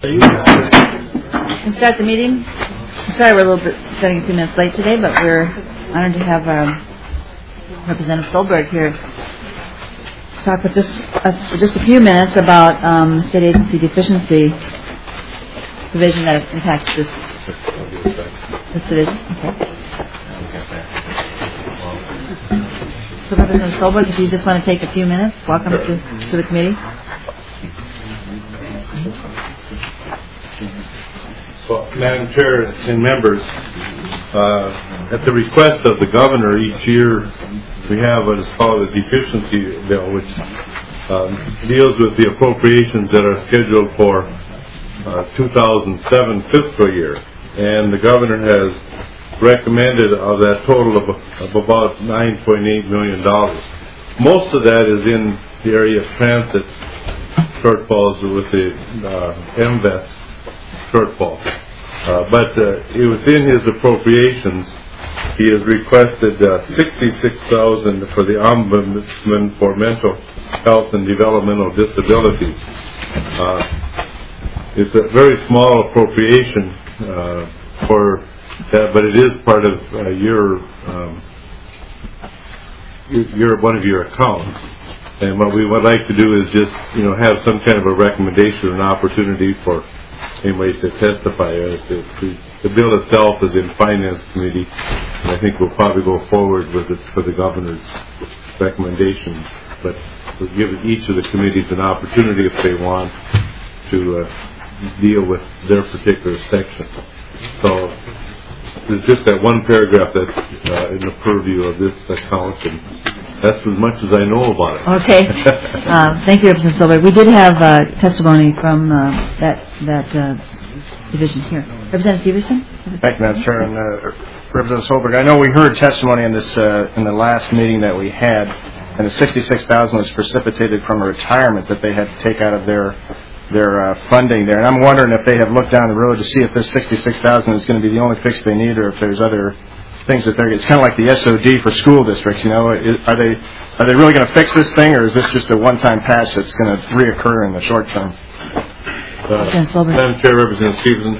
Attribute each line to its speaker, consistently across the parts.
Speaker 1: We'll start the meeting. Sorry we're a little bit starting a few minutes late today, but we're honored to have Representative Solberg here to talk with us for just a few minutes about state agency deficiency provision that impacts this division. Okay. So Representative Solberg, if you just want to take a few minutes, welcome to the committee.
Speaker 2: Well, Madam Chair and members, at the request of the governor, each year we have what is called a deficiency bill, which deals with the appropriations that are scheduled for 2007 fiscal year. And the governor has recommended of that total of about $9.8 million. Most of that is in the area of transit shortfalls with the MVETS shortfall. But within his appropriations, he has requested $66,000 for the Ombudsman for Mental Health and Developmental Disabilities. It's a very small appropriation for that, but it is part of one of your accounts. And what we would like to do is just, have some kind of a recommendation, an opportunity for anybody to testify. The bill itself is in Finance Committee, and I think we'll probably go forward with it for the governor's recommendation. But we'll give each of the committees an opportunity, if they want, to deal with their particular section. So there's just that one paragraph that's in the purview of this account, and that's as much as I know about it.
Speaker 1: Okay. Thank you, Representative Solberg. We did have testimony from that division here. Representative Severson?
Speaker 3: Thank you, Madam Chair. And Representative Solberg, I know we heard testimony on this in the last meeting that we had, and the $66,000 was precipitated from a retirement that they had to take out of their funding there. And I'm wondering if they have looked down the road to see if this $66,000 is going to be the only fix they need, or if there's other things that they're. It's kind of like the SOD for school districts. Are they really going to fix this thing, or is this just a one-time patch that's going to reoccur in the short term?
Speaker 2: Madam Chair, Representative Stevenson,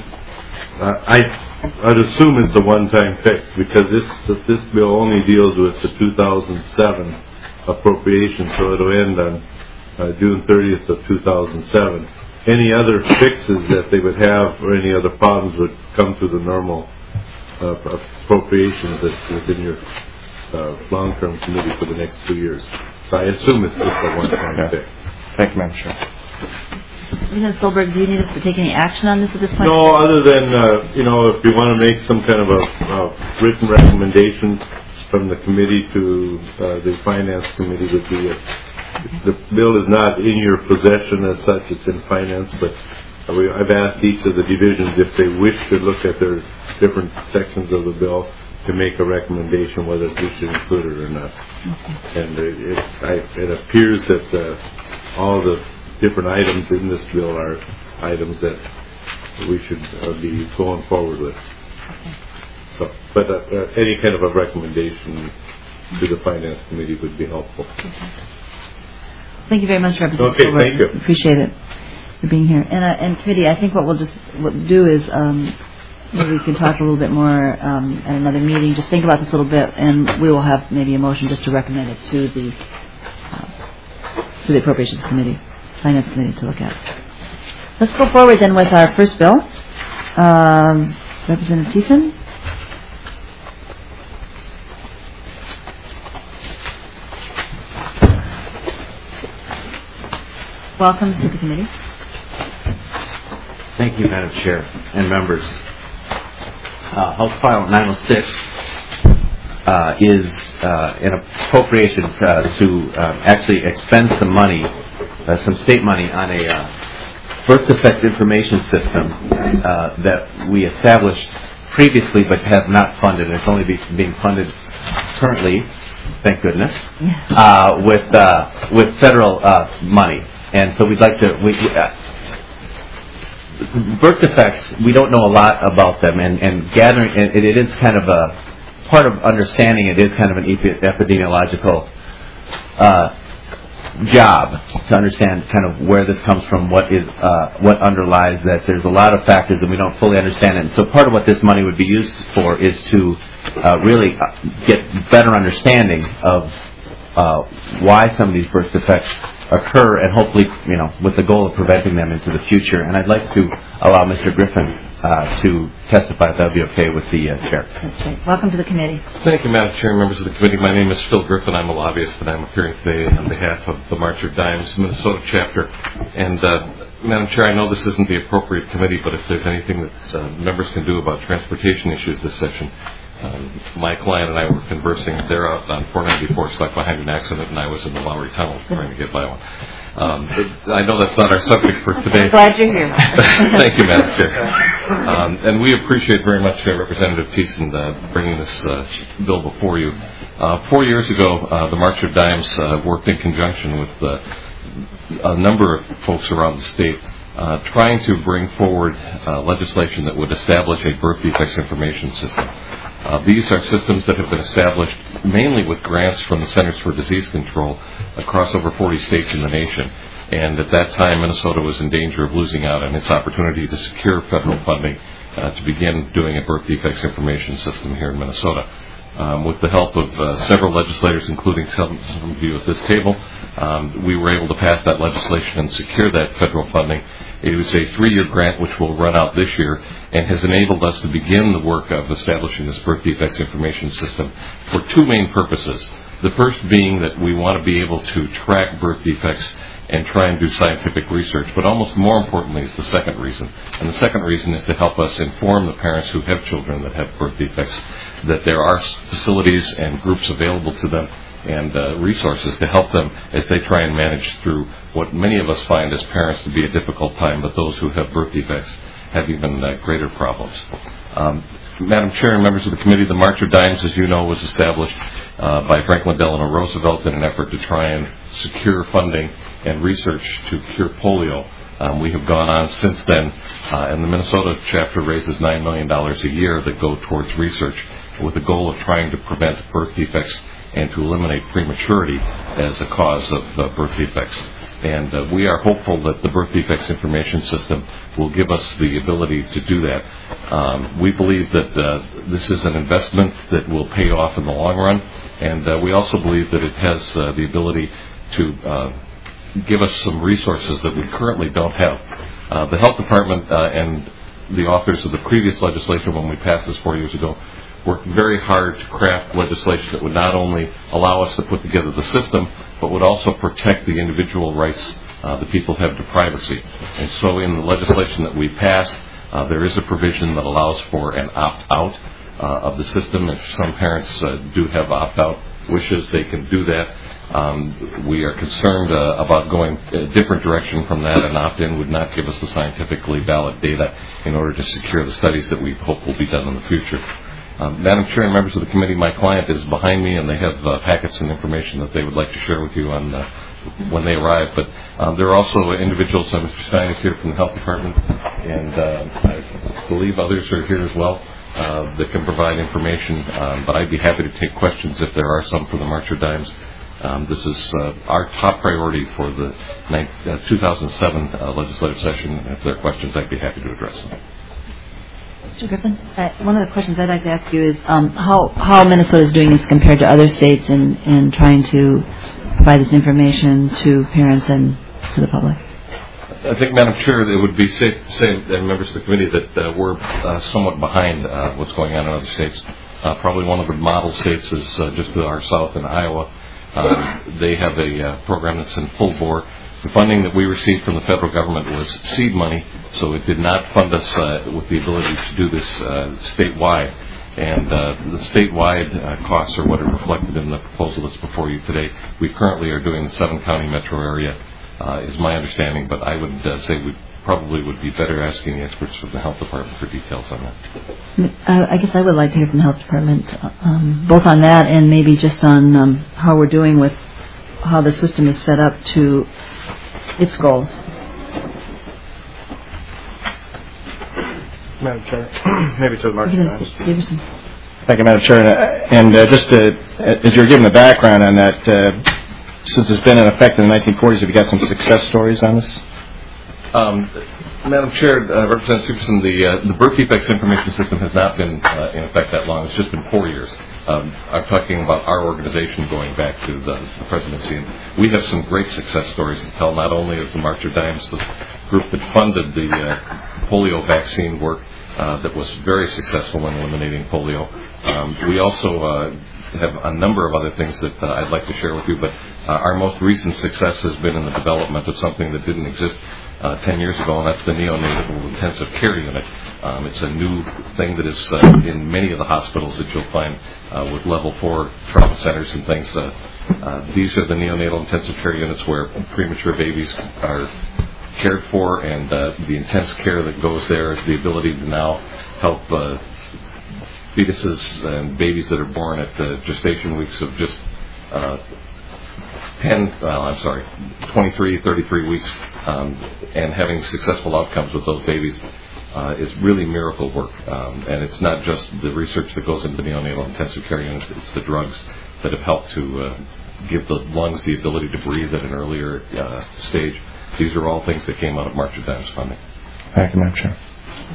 Speaker 2: I'd assume it's a one-time fix, because this bill only deals with the 2007 appropriation, so it'll end on June 30th of 2007. Any other fixes that they would have, or any other problems, would come through the normal appropriations that's within your long-term committee for the next 2 years. So I assume it's just a one-time fix.
Speaker 3: Thank you, Madam Chair.
Speaker 1: Representative Solberg, do you need us to take any action on this at this point?
Speaker 2: No, other than, if you want to make some kind of a written recommendation from the committee to the Finance Committee, would be it. The bill is not in your possession as such, it's in Finance, but I've asked each of the divisions if they wish to look at their different sections of the bill to make a recommendation whether we should include it or not. Okay. And it appears that all the different items in this bill are items that we should be going forward with. Okay. So, but any kind of a recommendation to the Finance Committee would be helpful. Okay.
Speaker 1: Thank you very much, Representative Solberg.
Speaker 2: Thank you.
Speaker 1: Appreciate it for being here. And committee, I think what we'll do is maybe we can talk a little bit more at another meeting. Just think about this a little bit, and we will have maybe a motion just to recommend it to the Appropriations Committee, Finance Committee, to look at. Let's go forward then with our first bill. Representative Thiessen. Welcome to the committee.
Speaker 4: Thank you, Madam Chair and members. House File 906 is an appropriation to actually expend some money, some state money, on a birth defect information system that we established previously but have not funded. It's only being funded currently, thank goodness, with federal money. And so we'd like to, birth defects, we don't know a lot about them, and gathering, and it is kind of a, part of understanding it is kind of an epidemiological job to understand kind of where this comes from, what underlies that. There's a lot of factors and we don't fully understand it. And so part of what this money would be used for is to really get better understanding of why some of these birth defects occur, and hopefully, with the goal of preventing them into the future. And I'd like to allow Mr. Griffin to testify, if that would be okay with the chair.
Speaker 1: That's right. Welcome to the committee.
Speaker 5: Thank you, Madam Chair and members of the committee. My name is Phil Griffin. I'm a lobbyist, and I'm appearing today on behalf of the March of Dimes Minnesota chapter. And, Madam Chair, I know this isn't the appropriate committee, but if there's anything that members can do about transportation issues this session, my client and I were conversing. They're out on 494 stuck behind an accident, and I was in the Lowry Tunnel trying to get by one. I know that's not our subject for today.
Speaker 1: Glad you're here.
Speaker 5: Thank you, Madam Chair. And we appreciate very much Representative Thiessen bringing this bill before you. 4 years ago, the March of Dimes worked in conjunction with a number of folks around the state trying to bring forward legislation that would establish a birth defects information system. These are systems that have been established mainly with grants from the Centers for Disease Control across over 40 states in the nation. And at that time, Minnesota was in danger of losing out on its opportunity to secure federal funding to begin doing a birth defects information system here in Minnesota. With the help of several legislators, including some of you at this table, we were able to pass that legislation and secure that federal funding. It was a 3-year grant which will run out this year and has enabled us to begin the work of establishing this birth defects information system for 2 main purposes. The first being that we want to be able to track birth defects and try and do scientific research, but almost more importantly is the second reason. And the second reason is to help us inform the parents who have children that have birth defects that there are facilities and groups available to them and resources to help them as they try and manage through what many of us find as parents to be a difficult time, but those who have birth defects have even greater problems. Madam Chair and members of the committee, the March of Dimes, as you know, was established by Franklin Delano Roosevelt in an effort to try and secure funding and research to cure polio. We have gone on since then, and the Minnesota chapter raises $9 million a year that go towards research with the goal of trying to prevent birth defects and to eliminate prematurity as a cause of birth defects. And we are hopeful that the birth defects information system will give us the ability to do that. We believe that this is an investment that will pay off in the long run, and we also believe that it has the ability to give us some resources that we currently don't have. The Health Department and the authors of the previous legislation when we passed this 4 years ago worked very hard to craft legislation that would not only allow us to put together the system, but would also protect the individual rights that people have to privacy. And so in the legislation that we passed, there is a provision that allows for an opt-out of the system. If some parents do have opt-out wishes, they can do that. We are concerned about going a different direction from that. An opt-in would not give us the scientifically valid data in order to secure the studies that we hope will be done in the future. Madam Chair and members of the committee, my client is behind me, and they have packets and information that they would like to share with you on when they arrive. But there are also individuals, Mr. Stein is here from the Health Department, and I believe others are here as well that can provide information. But I'd be happy to take questions if there are some for the March of Dimes. This is our top priority for the 2007 legislative session. If there are questions, I'd be happy to address them.
Speaker 1: Mr. Griffin, one of the questions I'd like to ask you is how Minnesota is doing this compared to other states in trying to provide this information to parents and to the public.
Speaker 5: I think, Madam Chair, it would be safe to say, and members of the committee, that we're somewhat behind what's going on in other states. Probably one of the model states is just to our south in Iowa. They have a program that's in full bore. The funding that we received from the federal government was seed money, so it did not fund us with the ability to do this statewide. And the statewide costs are what are reflected in the proposal that's before you today. We currently are doing the 7-county metro area, is my understanding, but I would say we probably would be better asking the experts from the Health Department for details on that.
Speaker 1: I guess I would like to hear from the Health Department, both on that and maybe just on how we're doing with how the system is set up to its goals.
Speaker 3: Madam Chair, maybe to the March of Dimes.
Speaker 1: Thank
Speaker 3: you, Madam Chair. And just as you're giving the background on that, since it's been in effect in the 1940s, have you got some success stories on this?
Speaker 5: Madam Chair, Representative Superson, the birth defects information system has not been in effect that long. It's just been 4 years. I'm talking about our organization going back to the presidency. And we have some great success stories to tell, not only of the March of Dimes, the group that funded the polio vaccine work that was very successful in eliminating polio. We also have a number of other things that I'd like to share with you, but our most recent success has been in the development of something that didn't exist 10 years ago, and that's the neonatal intensive care unit. It's a new thing that is in many of the hospitals that you'll find with level 4 trauma centers and things. These are the neonatal intensive care units where premature babies are cared for, and the intense care that goes there, the ability to now help fetuses and babies that are born at the gestation weeks of just 23, 33 weeks, and having successful outcomes with those babies is really miracle work. And it's not just the research that goes into the neonatal intensive care units, it's the drugs that have helped to give the lungs the ability to breathe at an earlier stage. These are all things that came out of March of Dimes funding.
Speaker 3: Thank you, Madam Chair.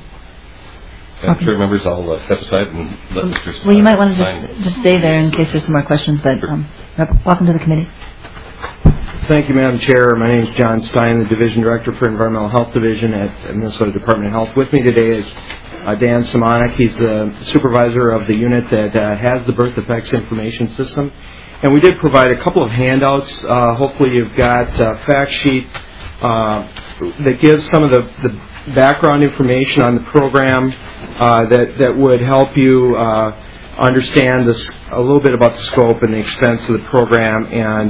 Speaker 5: Madam Chair, members, I'll step aside and let Mr.
Speaker 1: Well, you might want to just stay there in case there's some more questions, but welcome to the committee.
Speaker 6: Thank you, Madam Chair. My name is John Stein, the Division Director for Environmental Health Division at Minnesota Department of Health. With me today is Dan Simonik. He's the supervisor of the unit that has the birth effects information system. And we did provide a couple of handouts. Hopefully you've got a fact sheet that gives some of the background information on the program that would help you understand a little bit about the scope and the expense of the program.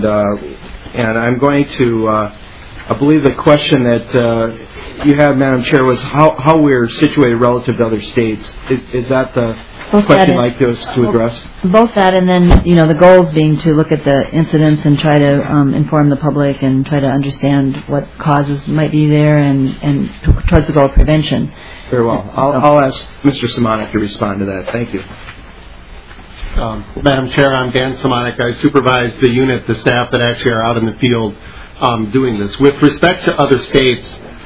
Speaker 6: And I'm going to, I believe the question that you had, Madam Chair, was how we're situated relative to other states. Is that the question you'd like to address?
Speaker 1: Both that and then, the goals being to look at the incidents and try to inform the public and try to understand what causes might be there and towards the goal of prevention.
Speaker 6: Very well. I'll ask Mr. Simonik to respond to that. Thank you.
Speaker 7: Madam Chair, I'm Dan Simonik. I supervise the unit, the staff that actually are out in the field doing this. With respect to other states,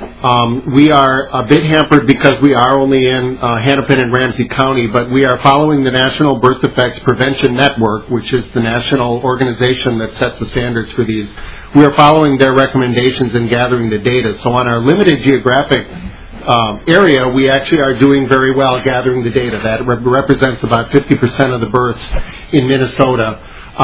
Speaker 7: we are a bit hampered because we are only in Hennepin and Ramsey County, but we are following the National Birth Defects Prevention Network, which is the national organization that sets the standards for these. We are following their recommendations and gathering the data. So on our limited geographic area, we actually are doing very well gathering the data. That represents about 50% of the births in Minnesota.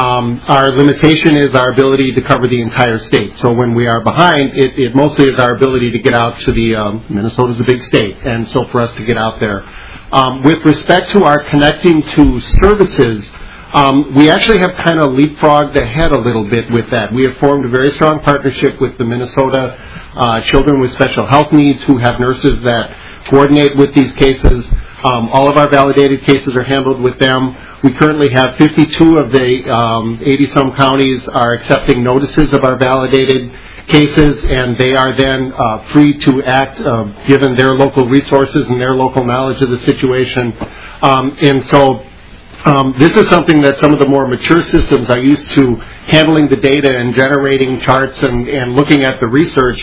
Speaker 7: Our limitation is our ability to cover the entire state. So when we are behind, it mostly is our ability to get out to the, Minnesota's a big state, and so for us to get out there. With respect to our connecting to services, we actually have kind of leapfrogged ahead a little bit with that. We have formed a very strong partnership with the Minnesota Children with Special Health Needs, who have nurses that coordinate with these cases. All of our validated cases are handled with them. We currently have 52 of the 80-some counties are accepting notices of our validated cases, and they are then free to act given their local resources and their local knowledge of the situation. And so this is something that some of the more mature systems are used to handling the data and generating charts and looking at the research,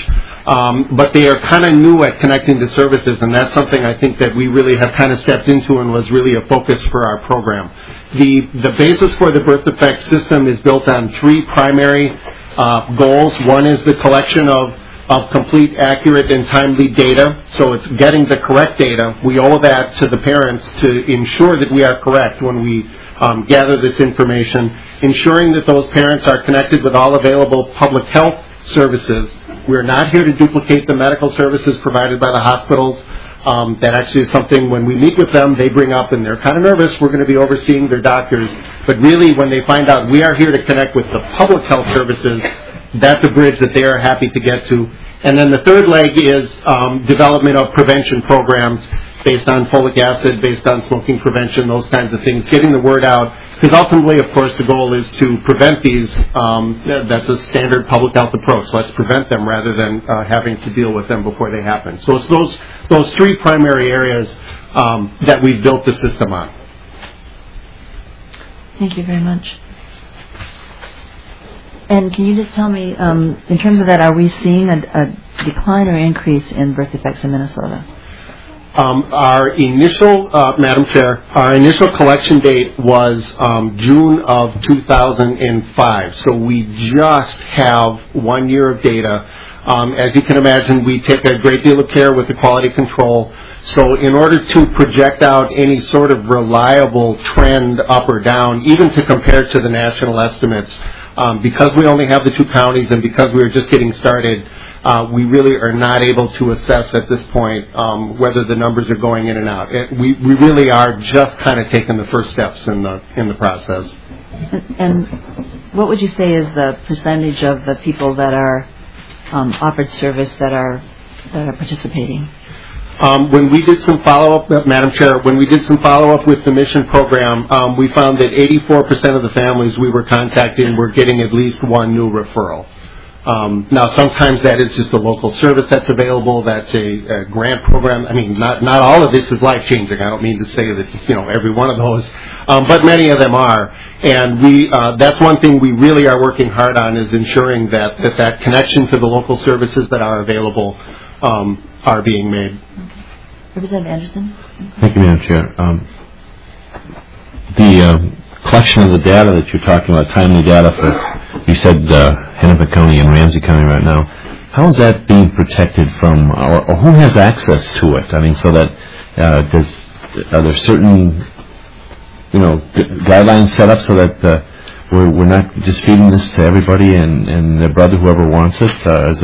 Speaker 7: but they are kind of new at connecting to services, and that's something I think that we really have kind of stepped into and was really a focus for our program. The basis for the birth defects system is built on three primary goals. One is the collection of complete, accurate, and timely data. So it's getting the correct data. We owe that to the parents to ensure that we are correct when we gather this information, ensuring that those parents are connected with all available public health services. We're not here to duplicate the medical services provided by the hospitals. That actually is something when we meet with them, they bring up, and they're kind of nervous. We're going to be overseeing their doctors. But really, when they find out we are here to connect with the public health services, that's a bridge that they are happy to get to. And then the third leg is development of prevention programs based on folic acid, based on smoking prevention, those kinds of things, getting the word out. Because ultimately, of course, the goal is to prevent these. That's a standard public health approach. Let's prevent them rather than having to deal with them before they happen. So it's those three primary areas that we've built the system on.
Speaker 1: Thank you very much. And can you just tell me, in terms of that, are we seeing a decline or increase in birth defects in Minnesota?
Speaker 7: Our initial, Madam Chair, our initial collection date was June of 2005. So we just have 1 year of data. As you can imagine, we take a great deal of care with the quality control. So in order to project out any sort of reliable trend up or down, even to compare to the national estimates, because we only have the 2 counties and because we are just getting started, we really are not able to assess at this point whether the numbers are going in and out. We really are just kind of taking the first steps in the process.
Speaker 1: And what would you say is the percentage of the people that are offered service that are participating?
Speaker 7: When we did some follow-up, Madam Chair, when we did some follow-up with the mission program, we found that 84% of the families we were contacting were getting at least one new referral. Now, sometimes that is just a local service that's available. That's a grant program. I mean, not all of this is life-changing. I don't mean to say that, every one of those, but many of them are. And that's one thing we really are working hard on, is ensuring that connection to the local services that are available are being made.
Speaker 1: Representative Anderson?
Speaker 8: Thank you, Madam Chair. The collection of the data that you're talking about, timely data for, you said Hennepin County and Ramsey County right now, how is that being protected from, or who has access to it? I mean, so that are there certain, guidelines set up so that we're not just feeding this to everybody and their brother, whoever wants it?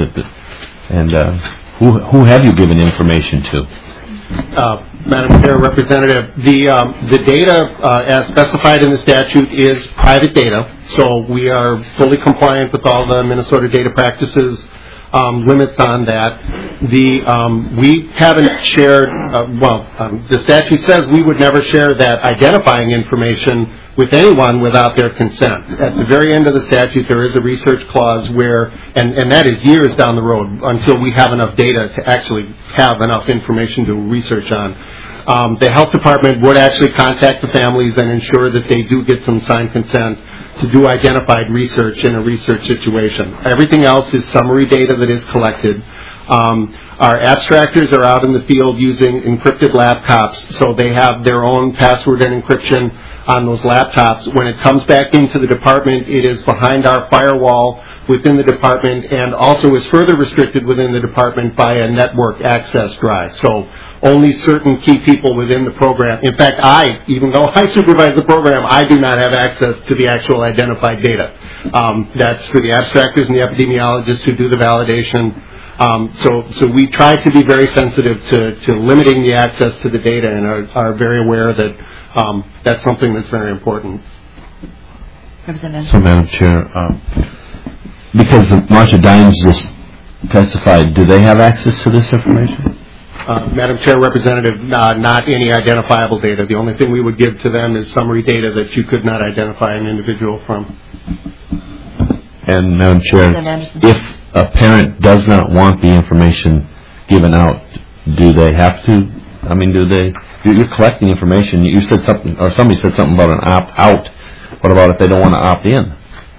Speaker 8: Who have you given information to?
Speaker 7: Madam Chair, Representative, the data as specified in the statute is private data, so we are fully compliant with all the Minnesota data practices limits on that. We haven't shared, the statute says we would never share that identifying information with anyone without their consent. At the very end of the statute, there is a research clause where, and that is years down the road until we have enough data to actually have enough information to research on. The health department would actually contact the families and ensure that they do get some signed consent to do identified research in a research situation. Everything else is summary data that is collected. Our abstractors are out in the field using encrypted laptops, so they have their own password and encryption on those laptops. When it comes back into the department, it is behind our firewall within the department, and also is further restricted within the department by a network access drive. So only certain key people within the program. In fact, even though I supervise the program, I do not have access to the actual identified data. That's for the abstractors and the epidemiologists who do the validation. So we try to be very sensitive to limiting the access to the data, and are very aware that that's something that's very important.
Speaker 8: So, Madam Chair, because Marcia Dimes just testified, do they have access to this information?
Speaker 7: Madam Chair, Representative, not any identifiable data. The only thing we would give to them is summary data that you could not identify an individual from.
Speaker 8: And, Madam Chair, if a parent does not want the information given out, do they have to? I mean, you're collecting information. You said something, or somebody said something about an opt-out. What about if they don't want to opt in?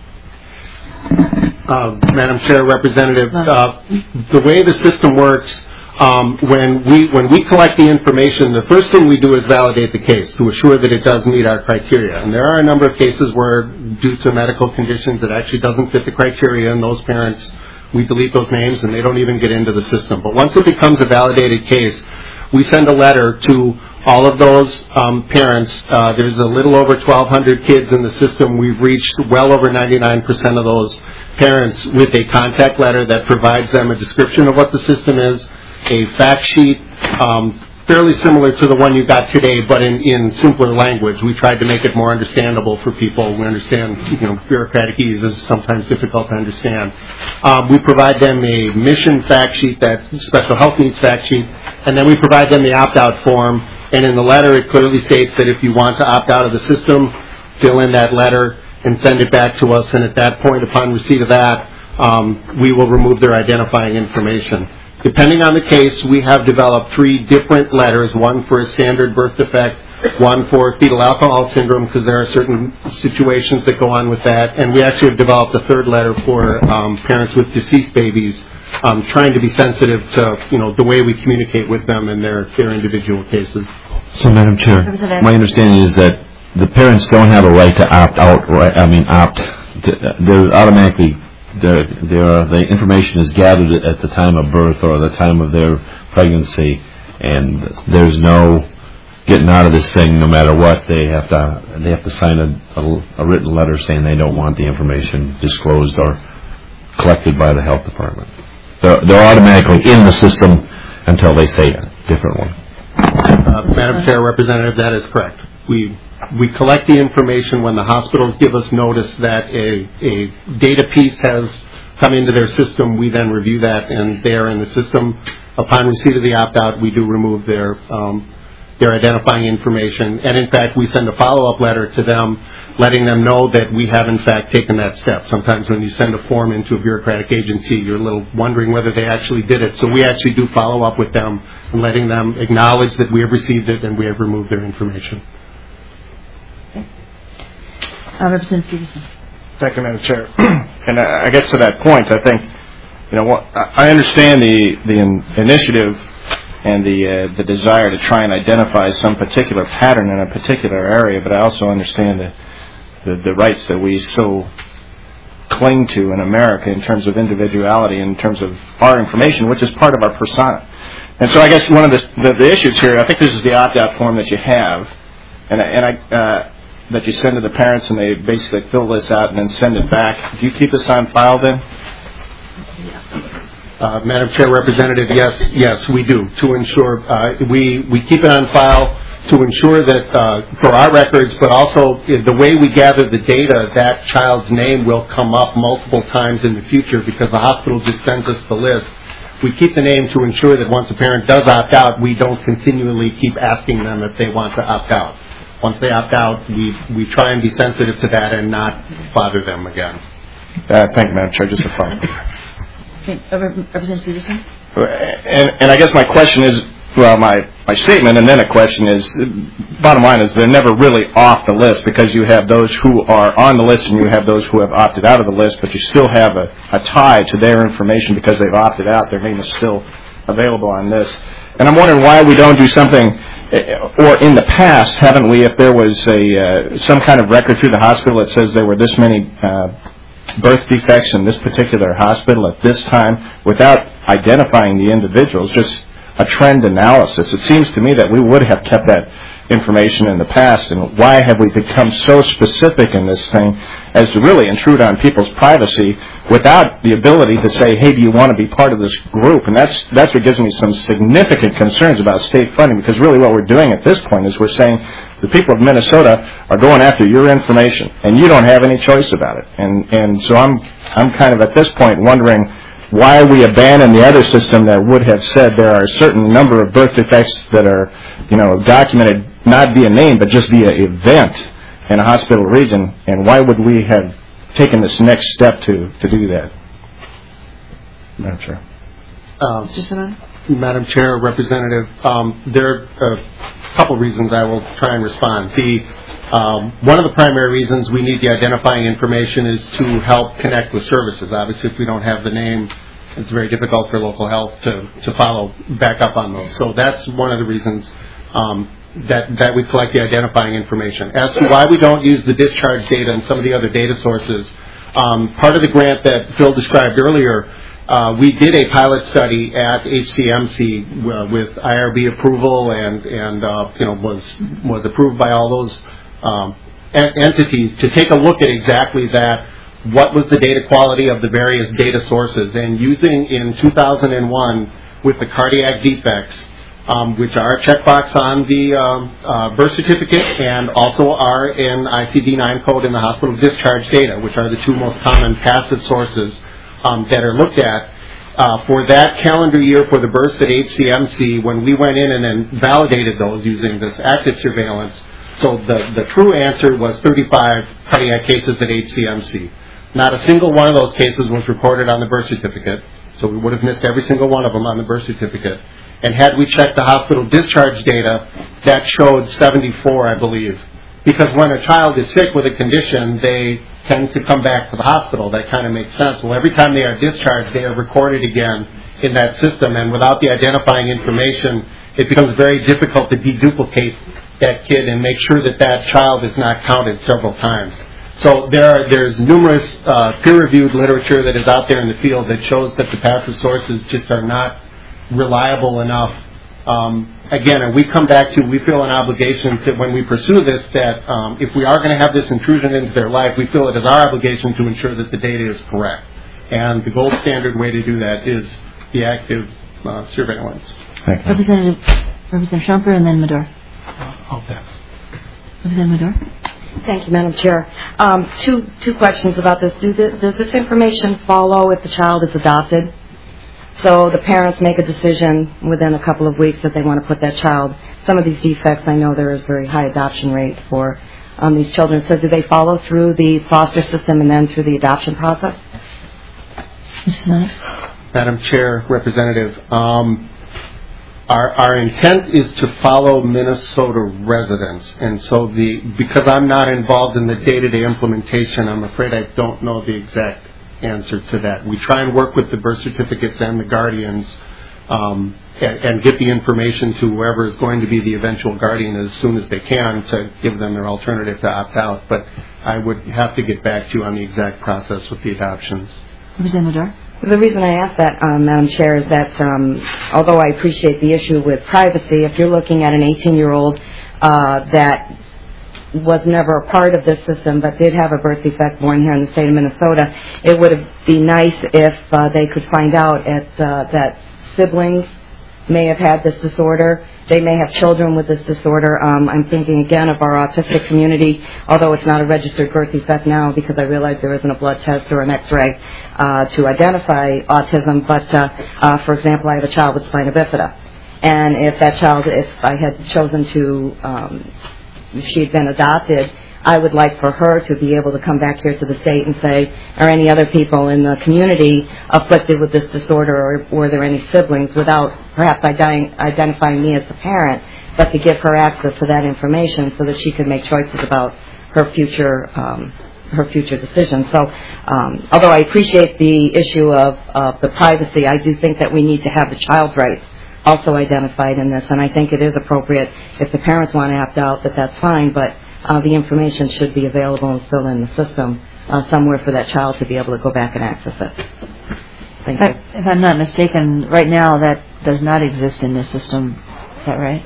Speaker 7: Madam Chair, Representative, the way the system works, when we collect the information, the first thing we do is validate the case to assure that it does meet our criteria. And there are a number of cases where, due to medical conditions, it actually doesn't fit the criteria, and those parents, we delete those names and they don't even get into the system. But once it becomes a validated case, we send a letter to all of those parents. There's a little over 1,200 kids in the system. We've reached well over 99% of those parents with a contact letter that provides them a description of what the system is, a fact sheet, fairly similar to the one you got today, but in simpler language. We tried to make it more understandable for people. We understand, bureaucratic ease is sometimes difficult to understand. We provide them a mission fact sheet, that special health needs fact sheet, and then we provide them the opt-out form. And in the letter, it clearly states that if you want to opt out of the system, fill in that letter and send it back to us. And at that point, upon receipt of that, we will remove their identifying information. Depending on the case, we have developed 3 different letters, one for a standard birth defect, one for fetal alcohol syndrome, because there are certain situations that go on with that. And we actually have developed a third letter for parents with deceased babies, trying to be sensitive to, the way we communicate with them in their individual cases.
Speaker 8: So, Madam Chair, my understanding is that the parents don't have a right to opt out, right? I mean, they're automatically, the information is gathered at the time of birth or the time of their pregnancy, and there's no getting out of this thing no matter what. They have to sign a written letter saying they don't want the information disclosed or collected by the health department. They're automatically in the system until they say a different one.
Speaker 7: Madam Chair, Representative, that is correct. We collect the information when the hospitals give us notice that a data piece has come into their system. We then review that, and they are in the system. Upon receipt of the opt-out, we do remove their identifying information. And, in fact, we send a follow-up letter to them letting them know that we have, in fact, taken that step. Sometimes when you send a form into a bureaucratic agency, you're a little wondering whether they actually did it. So we actually do follow up with them and letting them acknowledge that we have received it and we have removed their information.
Speaker 1: Representative Stevenson.
Speaker 3: Thank you, Madam Chair. And I guess to that point, I think, I understand the initiative and the desire to try and identify some particular pattern in a particular area, but I also understand the rights that we so cling to in America in terms of individuality, in terms of our information, which is part of our persona. And so I guess one of the issues here, I think this is the opt-out form that you have, that you send to the parents, and they basically fill this out and then send it back. Do you keep this on file then?
Speaker 7: Madam Chair, Representative, yes, we do. To ensure we keep it on file to ensure that for our records, but also the way we gather the data, that child's name will come up multiple times in the future because the hospital just sends us the list. We keep the name to ensure that once a parent does opt out, we don't continually keep asking them if they want to opt out. Once they opt out, we try and be sensitive to that and not bother them again.
Speaker 3: Thank you, Madam Chair. Just a follow-up.
Speaker 1: Representative Stevenson?
Speaker 3: And I guess my question is, well, my statement and then a question is, bottom line is they're never really off the list because you have those who are on the list and you have those who have opted out of the list, but you still have a tie to their information because they've opted out. Their name is still available on this. And I'm wondering why we don't do something, or in the past, haven't we, if there was some kind of record through the hospital that says there were this many birth defects in this particular hospital at this time, without identifying the individuals, just a trend analysis. It seems to me that we would have kept that information in the past, and why have we become so specific in this thing as to really intrude on people's privacy without the ability to say, hey, do you want to be part of this group? And that's what gives me some significant concerns about state funding, because really what we're doing at this point is we're saying the people of Minnesota are going after your information, and you don't have any choice about it. And so I'm kind of at this point wondering why we abandon the other system that would have said there are a certain number of birth defects that are, documented not via name but just via event in a hospital region, and why would we have taken this next step to do that? Madam Chair.
Speaker 7: Madam Chair, Representative, there are a couple reasons I will try and respond. One of the primary reasons we need the identifying information is to help connect with services. Obviously, if we don't have the name, it's very difficult for local health to follow back up on those. So that's one of the reasons that we collect the identifying information. As to why we don't use the discharge data and some of the other data sources, part of the grant that Phil described earlier, we did a pilot study at HCMC with IRB approval and was approved by all those entities to take a look at exactly that. What was the data quality of the various data sources? And using in 2001 with the cardiac defects, which are a checkbox on the birth certificate and also are in ICD-9 code in the hospital discharge data, which are the two most common passive sources that are looked at. For that calendar year for the births at HCMC, when we went in and then validated those using this active surveillance, so the true answer was 35 cardiac cases at HCMC. Not a single one of those cases was recorded on the birth certificate, so we would have missed every single one of them on the birth certificate. And had we checked the hospital discharge data, that showed 74, I believe. Because when a child is sick with a condition, they tend to come back to the hospital. That kind of makes sense. Well, every time they are discharged, they are recorded again in that system, and without the identifying information, it becomes very difficult to deduplicate that kid and make sure that that child is not counted several times. So there's numerous peer-reviewed literature that is out there in the field that shows that the passive sources just are not reliable enough. Again, and we come back to, we feel an obligation to, when we pursue this, that if we are going to have this intrusion into their life, we feel it is our obligation to ensure that the data is correct. And the gold standard way to do that is the active surveillance.
Speaker 8: Thank you.
Speaker 1: Representative Schomper and then Madore.
Speaker 7: I'll pass.
Speaker 1: Representative Madore.
Speaker 9: Thank you, Madam Chair. Two questions about this. Does this information follow if the child is adopted? So the parents make a decision within a couple of weeks that they want to put that child. Some of these defects, I know there is very high adoption rate for these children. So do they follow through the foster system and then through the adoption process?
Speaker 1: Mrs. Simonek.
Speaker 7: Madam Chair, Representative, our intent is to follow Minnesota residents, and so because I'm not involved in the day-to-day implementation, I'm afraid I don't know the exact answer to that. We try and work with the birth certificates and the guardians and get the information to whoever is going to be the eventual guardian as soon as they can to give them their alternative to opt out. But I would have to get back to you on the exact process with the adoptions.
Speaker 1: Representative Madore.
Speaker 9: The reason I ask that, Madam Chair, is that although I appreciate the issue with privacy, if you're looking at an 18-year-old that was never a part of this system but did have a birth defect born here in the state of Minnesota, it would be nice if they could find out that siblings may have had this disorder. They may have children with this disorder. I'm thinking again of our autistic community, although it's not a registered birth defect now because I realize there isn't a blood test or an X-ray to identify autism. But, for example, I have a child with spina bifida. And if I had chosen to, if she had been adopted, I would like for her to be able to come back here to the state and say, are any other people in the community afflicted with this disorder, or were there any siblings, without perhaps identifying me as the parent, but to give her access to that information so that she could make choices about her future decisions. So although I appreciate the issue of the privacy, I do think that we need to have the child's rights also identified in this, and I think it is appropriate if the parents want to opt out, that's fine, but the information should be available and still in the system somewhere for that child to be able to go back and access it. Thank you.
Speaker 1: If I'm not mistaken, right now that does not exist in this system. Is that right?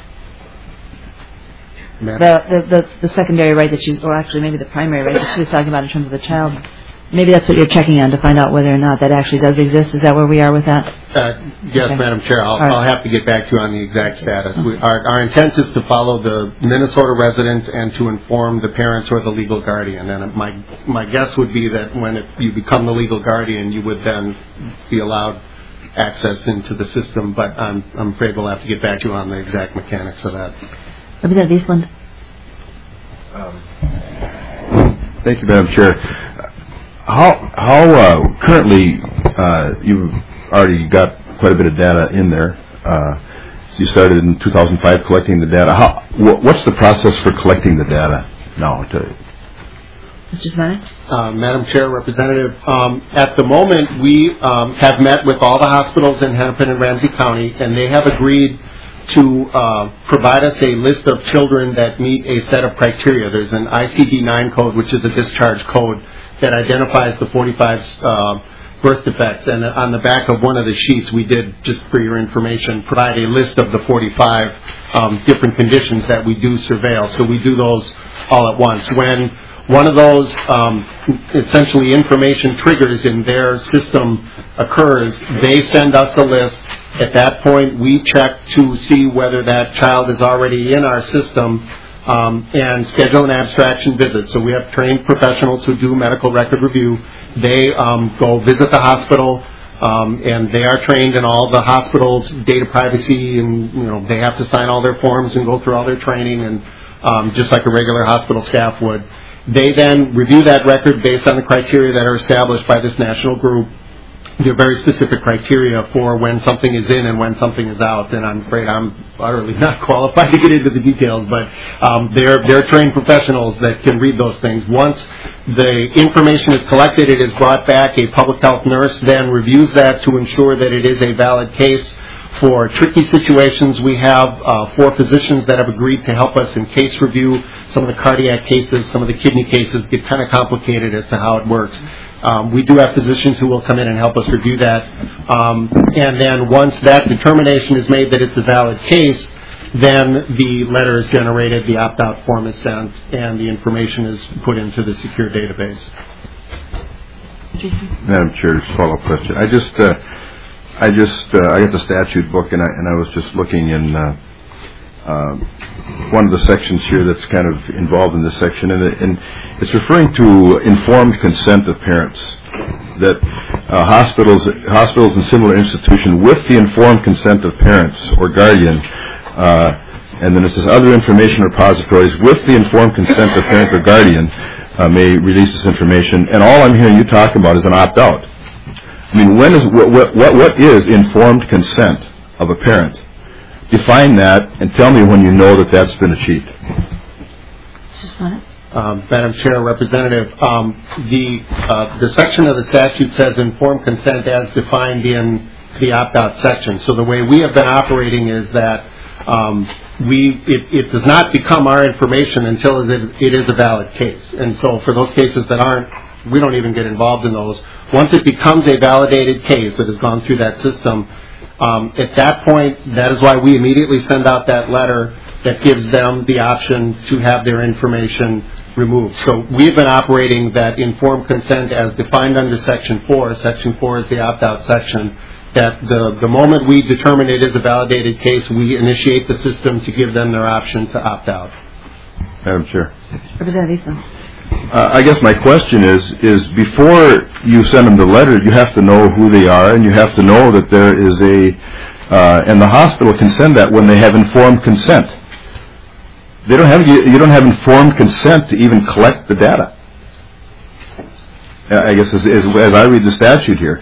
Speaker 1: The secondary right that or actually maybe the primary right that she was talking about in terms of the child. Maybe that's what you're checking on to find out whether or not that actually does exist. Is that where we are with that?
Speaker 7: Yes, okay. Madam Chair. I'll have to get back to you on the exact status. Our intent is to follow the Minnesota residents and to inform the parents or the legal guardian. And my guess would be that when you become the legal guardian, you would then be allowed access into the system. But I'm afraid we'll have to get back to you on the exact mechanics of that.
Speaker 1: Representative Eastland.
Speaker 8: Thank you, Madam Chair. How currently you've already got quite a bit of data in there. So you started in 2005 collecting the data. What's the process for collecting the data now?
Speaker 1: Mr. Simonek?
Speaker 7: Madam Chair, Representative, at the moment we have met with all the hospitals in Hennepin and Ramsey County, and they have agreed to provide us a list of children that meet a set of criteria. There's an ICD-9 code, which is a discharge code that identifies the 45 birth defects. And on the back of one of the sheets, we did, just for your information, provide a list of the 45 different conditions that we do surveil. So we do those all at once. When one of those essentially information triggers in their system occurs, they send us a list. At that point, we check to see whether that child is already in our system and schedule an abstraction visit. So we have trained professionals who do medical record review. They go visit the hospital, and they are trained in all the hospital's data privacy, and they have to sign all their forms and go through all their training, and just like a regular hospital staff would. They then review that record based on the criteria that are established by this national group. there are very specific criteria for when something is in and when something is out, and I'm afraid I'm utterly not qualified to get into the details, but they're trained professionals that can read those things. Once the information is collected, it is brought back. A public health nurse then reviews that to ensure that it is a valid case. For tricky situations, we have 4 physicians that have agreed to help us in case review. Some of the cardiac cases, some of the kidney cases get kind of complicated as to how it works. We do have physicians who will come in and help us review that. And then once that determination is made that it's a valid case, then the letter is generated, the opt-out form is sent, and the information is put into the secure database.
Speaker 10: Madam Chair, just a follow-up question. I got the statute book, and I was just looking in one of the sections here that's kind of involved in this section, and it's referring to informed consent of parents, that hospitals and similar institutions with the informed consent of parents or guardian, and then it says other information repositories with the informed consent of parent or guardian may release this information, and all I'm hearing you talk about is an opt-out. I mean, what is informed consent of a parent? Define that and tell me when you know that that's been achieved.
Speaker 7: Madam Chair, Representative, the section of the statute says informed consent as defined in the opt-out section. So the way we have been operating is that it does not become our information until it is a valid case. And so for those cases that aren't, we don't even get involved in those. Once it becomes a validated case that has gone through that system, at that point, that is why we immediately send out that letter that gives them the option to have their information removed. So we've been operating that informed consent as defined under Section 4. Section 4 is the opt-out section. That the moment we determine it is a validated case, we initiate the system to give them their option to opt out.
Speaker 10: Madam Chair.
Speaker 1: Representative Eastman.
Speaker 10: I guess my question is before you send them the letter, you have to know who they are, and you have to know that there is and the hospital can send that when they have informed consent. You don't have informed consent to even collect the data. I guess as I read the statute here.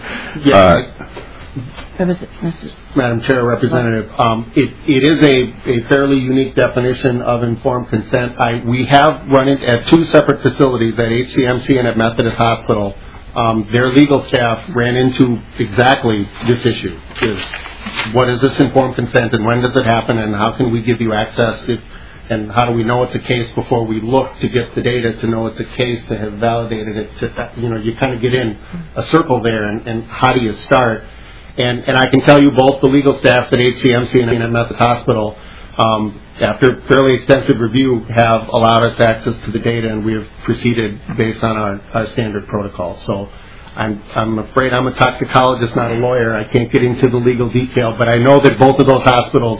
Speaker 7: Madam Chair, Representative, it is a fairly unique definition of informed consent. We have run it at 2 separate facilities, at HCMC and at Methodist Hospital. Their legal staff ran into exactly this issue: is what is this informed consent, and when does it happen, and how can we give you access, and how do we know it's a case before we look to get the data to know it's a case, to have validated it. You kind of get in a circle there, and how do you start? And I can tell you both the legal staff at HCMC and at Methodist Hospital, after fairly extensive review, have allowed us access to the data, and we have proceeded based on our standard protocol. So I'm afraid I'm a toxicologist, not a lawyer. I can't get into the legal detail, but I know that both of those hospitals,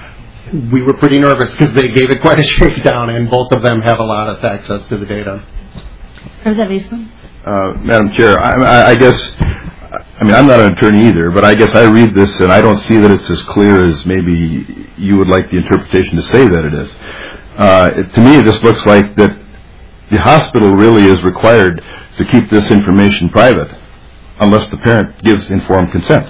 Speaker 7: we were pretty nervous because they gave it quite a shakedown, and both of them have allowed us access to the data.
Speaker 1: Representative Eastman.
Speaker 10: Madam Chair, I guess... I'm not an attorney either, but I guess I read this and I don't see that it's as clear as maybe you would like the interpretation to say that it is. To me, this looks like that the hospital really is required to keep this information private unless the parent gives informed consent.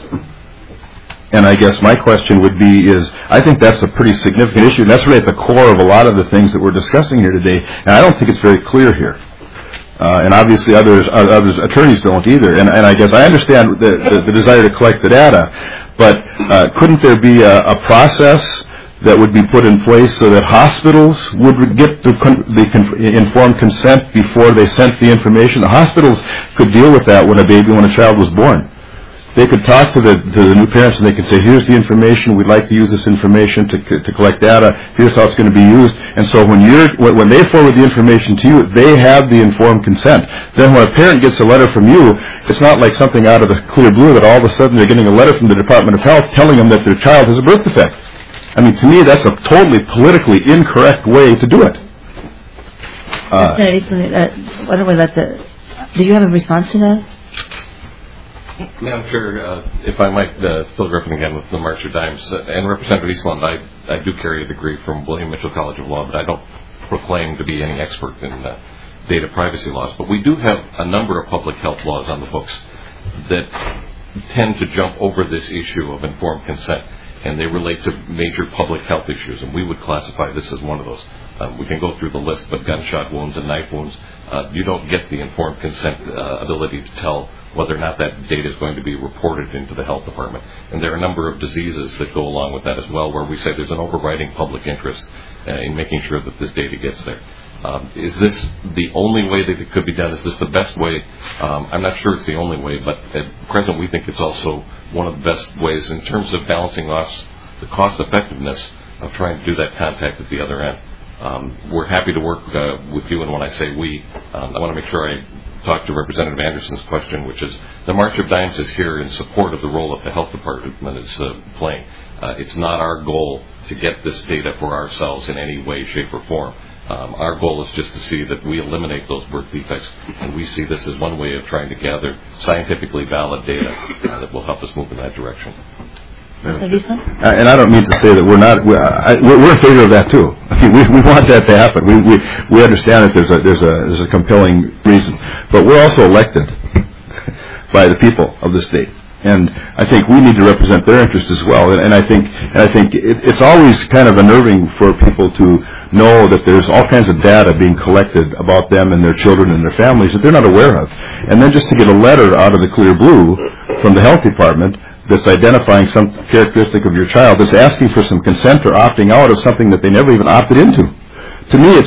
Speaker 10: And I guess my question would be I think that's a pretty significant issue, and that's really at the core of a lot of the things that we're discussing here today, and I don't think it's very clear here. And obviously others attorneys don't either. And I guess I understand the desire to collect the data, but couldn't there be a process that would be put in place so that hospitals would get the informed consent before they sent the information? The hospitals could deal with that when a child was born. They could talk to the new parents and they could say, here's the information, we'd like to use this information to collect data, here's how it's going to be used. And so when they forward the information to you, they have the informed consent. Then when a parent gets a letter from you, it's not like something out of the clear blue that all of a sudden they're getting a letter from the Department of Health telling them that their child has a birth defect. I mean, to me, that's a totally politically incorrect way to do it.
Speaker 1: Why don't we do you have a response to that?
Speaker 5: Madam Chair, if I might, Phil Griffin again with the March of Dimes, and Representative Eastland, I do carry a degree from William Mitchell College of Law, but I don't proclaim to be any expert in data privacy laws. But we do have a number of public health laws on the books that tend to jump over this issue of informed consent, and they relate to major public health issues, and we would classify this as one of those. We can go through the list, but gunshot wounds and knife wounds, you don't get the informed consent ability to tell whether or not that data is going to be reported into the health department. And there are a number of diseases that go along with that as well, where we say there's an overriding public interest in making sure that this data gets there. Is this the only way that it could be done? Is this the best way? I'm not sure it's the only way, but at present we think it's also one of the best ways in terms of balancing off the cost effectiveness of trying to do that contact at the other end. We're happy to work with you, and when I say we, I want to make sure I talk to Representative Anderson's question, which is the March of Dimes is here in support of the role that the health department is playing. It's not our goal to get this data for ourselves in any way, shape, or form. Our goal is just to see that we eliminate those birth defects, and we see this as one way of trying to gather scientifically valid data that will help us move in that direction.
Speaker 10: And I don't mean to say that we're not. We're in favor of that too. I mean, we want that to happen. We understand that there's a compelling reason, but we're also elected by the people of the state, and I think we need to represent their interests as well. And I think it's always kind of unnerving for people to know that there's all kinds of data being collected about them and their children and their families that they're not aware of, and then just to get a letter out of the clear blue from the health department that's identifying some characteristic of your child, that's asking for some consent or opting out of something that they never even opted into. To me,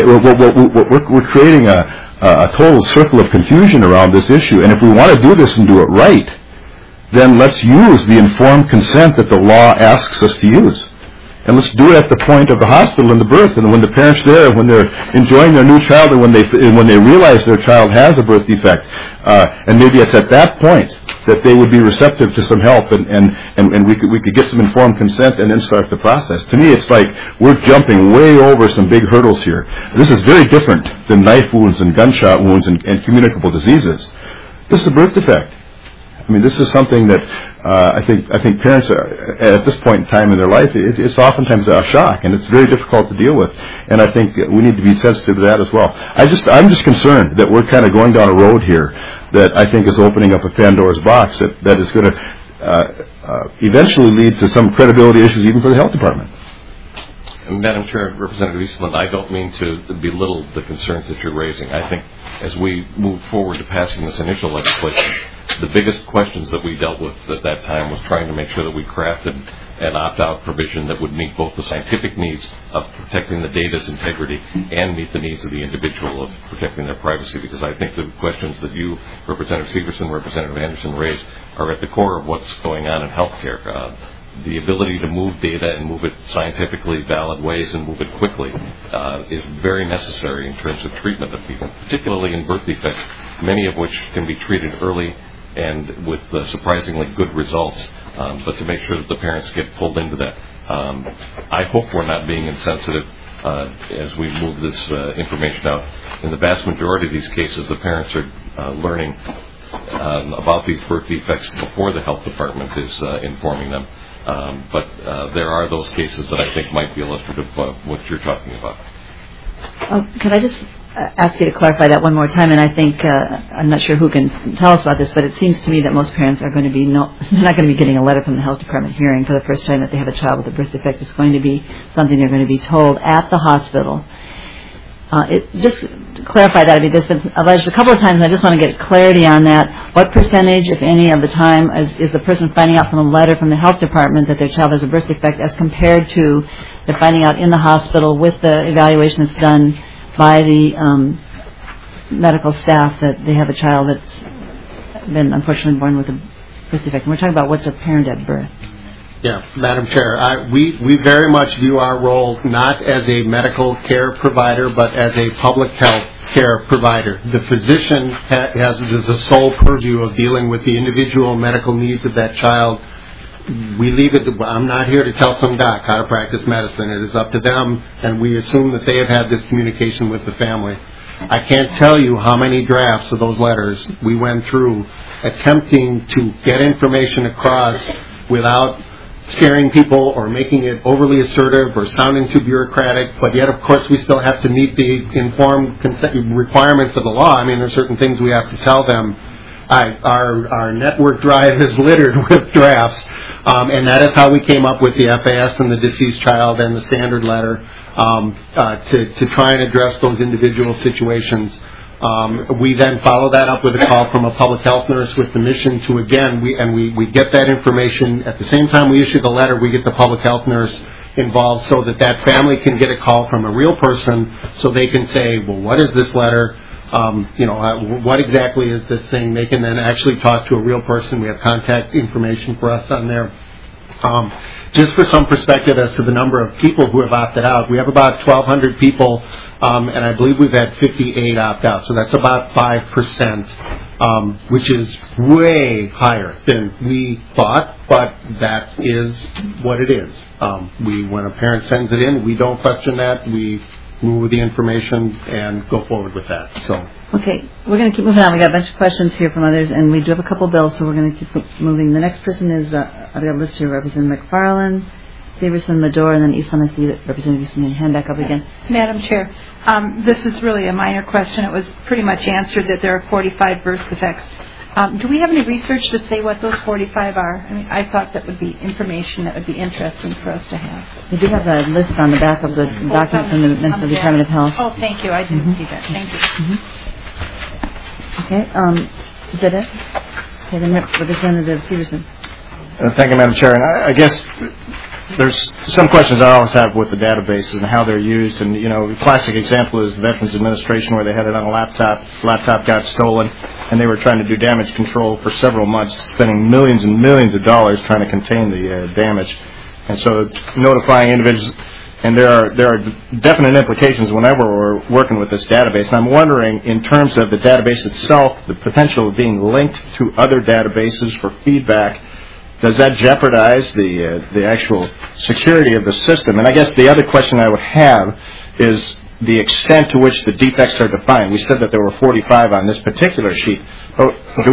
Speaker 10: we're creating a total circle of confusion around this issue. And if we want to do this and do it right, then let's use the informed consent that the law asks us to use. And let's do it at the point of the hospital and the birth, and when the parents there, when they're enjoying their new child, and when they realize their child has a birth defect, and maybe it's at that point that they would be receptive to some help, and we could get some informed consent and then start the process. To me, it's like we're jumping way over some big hurdles here. This is very different than knife wounds and gunshot wounds and communicable diseases. This is a birth defect. I mean, this is something that I think parents are, at this point in time in their life, it's oftentimes a shock, and it's very difficult to deal with. And I think we need to be sensitive to that as well. I'm just concerned that we're kind of going down a road here that I think is opening up a Pandora's box that is going to eventually lead to some credibility issues even for the health department.
Speaker 5: Madam Chair, Representative Eastland, I don't mean to belittle the concerns that you're raising. I think as we move forward to passing this initial legislation, the biggest questions that we dealt with at that time was trying to make sure that we crafted an opt-out provision that would meet both the scientific needs of protecting the data's integrity and meet the needs of the individual of protecting their privacy, because I think the questions that you, Representative Severson, Representative Anderson raised are at the core of what's going on in healthcare. The ability to move data and move it scientifically valid ways and move it quickly is very necessary in terms of treatment of people, particularly in birth defects, many of which can be treated early and with surprisingly good results, but to make sure that the parents get pulled into that. I hope we're not being insensitive as we move this information out. In the vast majority of these cases, the parents are learning about these birth defects before the health department is informing them. But there are those cases that I think might be illustrative of what you're talking about.
Speaker 1: Could I just ask you to clarify that one more time? And I think, I'm not sure who can tell us about this, but it seems to me that most parents are going to be not going to be getting a letter from the health department hearing for the first time that they have a child with a birth defect. It's going to be something they're going to be told at the hospital. Just to clarify that, I mean, this has been alleged a couple of times, and I just want to get clarity on that. What percentage, if any, of the time is the person finding out from a letter from the health department that their child has a birth defect as compared to they're finding out in the hospital with the evaluation that's done by the medical staff that they have a child that's been unfortunately born with a birth defect? And we're talking about what's a parent at birth.
Speaker 7: Yeah, Madam Chair, we very much view our role not as a medical care provider, but as a public health care provider. The physician has the sole purview of dealing with the individual medical needs of that child. We leave it. I'm not here to tell some doc how to practice medicine. It is up to them, and we assume that they have had this communication with the family. I can't tell you how many drafts of those letters we went through attempting to get information across without scaring people or making it overly assertive or sounding too bureaucratic, but yet, of course, we still have to meet the informed consent requirements of the law. I mean, there are certain things we have to tell them Our network drive is littered with drafts, and that is how we came up with the FAS and the deceased child and the standard letter to try and address those individual situations. We then follow that up with a call from a public health nurse with the mission to, again, we get that information. At the same time we issue the letter, we get the public health nurse involved so that family can get a call from a real person so they can say, well, what is this letter? What exactly is this thing? They can then actually talk to a real person. We have contact information for us on there. Just for some perspective as to the number of people who have opted out, we have about 1,200 people, and I believe we've had 58 opt out. So that's about 5%, which is way higher than we thought, but that is what it is. When a parent sends it in, we don't question that. We move with the information and go forward with that. So.
Speaker 1: Okay, we're going to keep moving on. We got a bunch of questions here from others, and we do have a couple bills, so we're going to keep moving. The next person is, I've got a list here, Representative McFarland, Severson, Medor, and then Easton. I see that Representative Easton, hand back up again.
Speaker 11: Madam Chair, this is really a minor question. It was pretty much answered that there are 45 birth defects. Do we have any research to say what those 45 are? I mean, I thought that would be information that would be interesting for us to have.
Speaker 1: We do have a list on the back of the document from the Minnesota Department of Health.
Speaker 11: Oh, thank you. I didn't see that. Thank you.
Speaker 1: Okay, is that it? Okay, then Representative Severson.
Speaker 3: Thank you, Madam Chair. And I guess there's some questions I always have with the databases and how they're used. And, the classic example is the Veterans Administration where they had it on a laptop. The laptop got stolen, and they were trying to do damage control for several months, spending millions and millions of dollars trying to contain the damage. And so notifying individuals, and there are definite implications whenever we're working with this database. And I'm wondering, in terms of the database itself, the potential of being linked to other databases for feedback, does that jeopardize the actual security of the system? And I guess the other question I would have is the extent to which the defects are defined. We said that there were 45 on this particular sheet. But one of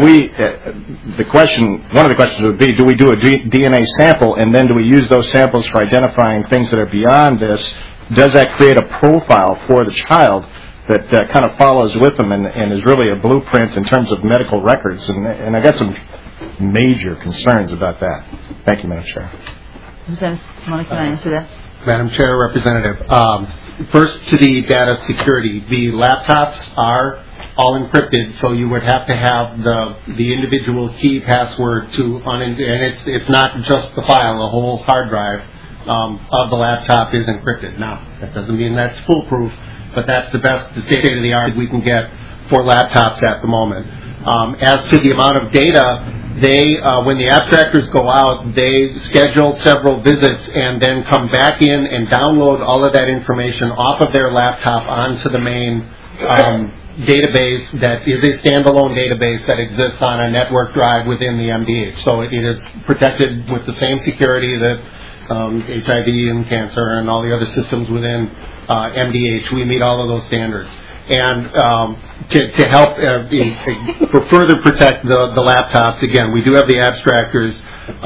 Speaker 3: the questions would be, do we do a DNA sample, and then do we use those samples for identifying things that are beyond this? Does that create a profile for the child that kind of follows with them and is really a blueprint in terms of medical records? And I got some major concerns about that. Thank you, Madam Chair.
Speaker 1: Representative Simona, can I answer that?
Speaker 7: Madam Chair, Representative. First, to the data security, the laptops are all encrypted, so you would have to have the individual key password and it's not just the file, the whole hard drive of the laptop is encrypted. Now, that doesn't mean that's foolproof, but that's the state of the art we can get for laptops at the moment. As to the amount of data, when the abstractors go out, they schedule several visits and then come back in and download all of that information off of their laptop onto the main database that is a standalone database that exists on a network drive within the MDH. So it is protected with the same security that HIV and cancer and all the other systems within MDH. We meet all of those standards. And to help for further protect the laptops, again, we do have the abstractors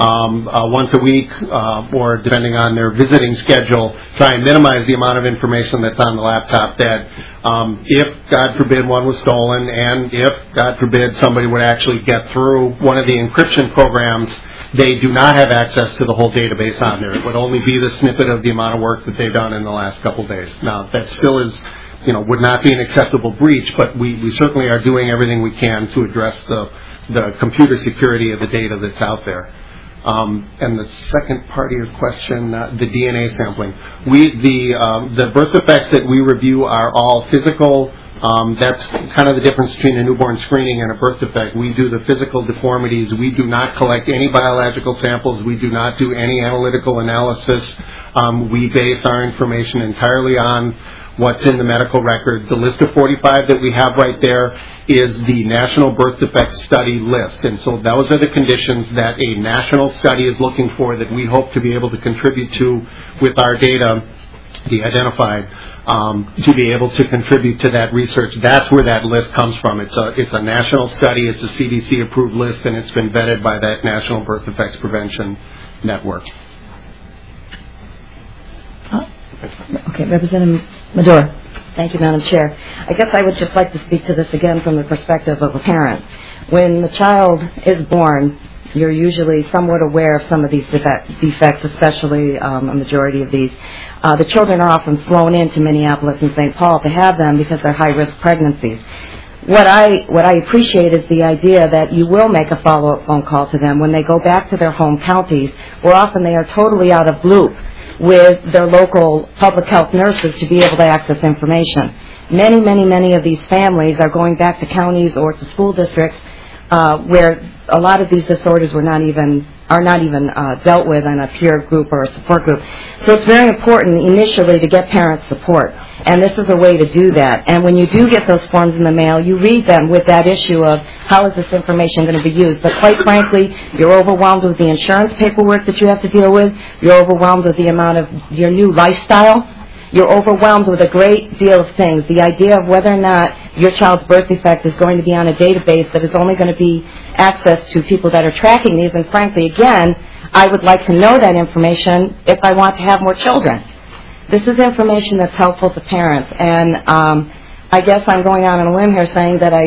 Speaker 7: once a week or depending on their visiting schedule, try and minimize the amount of information that's on the laptop that if, God forbid, one was stolen and if, God forbid, somebody would actually get through one of the encryption programs, they do not have access to the whole database on there. It would only be the snippet of the amount of work that they've done in the last couple of days. Now, that still is, would not be an acceptable breach, but we certainly are doing everything we can to address the computer security of the data that's out there. And the second part of your question, the DNA sampling. The birth defects that we review are all physical. That's kind of the difference between a newborn screening and a birth defect. We do the physical deformities. We do not collect any biological samples. We do not do any analytical analysis. We base our information entirely on what's in the medical record. The list of 45 that we have right there is the National Birth Defect Study list. And so those are the conditions that a national study is looking for that we hope to be able to contribute to with our data, the identified, to be able to contribute to that research. That's where that list comes from. It's a national study. It's a CDC-approved list, and it's been vetted by that National Birth Defects Prevention Network.
Speaker 1: Okay, Representative Medor.
Speaker 9: Thank you, Madam Chair. I guess I would just like to speak to this again from the perspective of a parent. When the child is born, you're usually somewhat aware of some of these defects, especially a majority of these. The children are often flown into Minneapolis and St. Paul to have them because they're high-risk pregnancies. What I appreciate is the idea that you will make a follow-up phone call to them when they go back to their home counties, where often they are totally out of loop with their local public health nurses to be able to access information. Many of these families are going back to counties or to school districts where a lot of these disorders are not even dealt with in a peer group or a support group. So it's very important initially to get parent support, and this is a way to do that. And when you do get those forms in the mail, you read them with that issue of how is this information going to be used. But quite frankly, you're overwhelmed with the insurance paperwork that you have to deal with. You're overwhelmed with the amount of your new lifestyle. You're overwhelmed with a great deal of things. The idea of whether or not your child's birth defect is going to be on a database that is only going to be access to people that are tracking these. And frankly, again, I would like to know that information if I want to have more children. This is information that's helpful to parents. And I guess I'm going out on a limb here saying that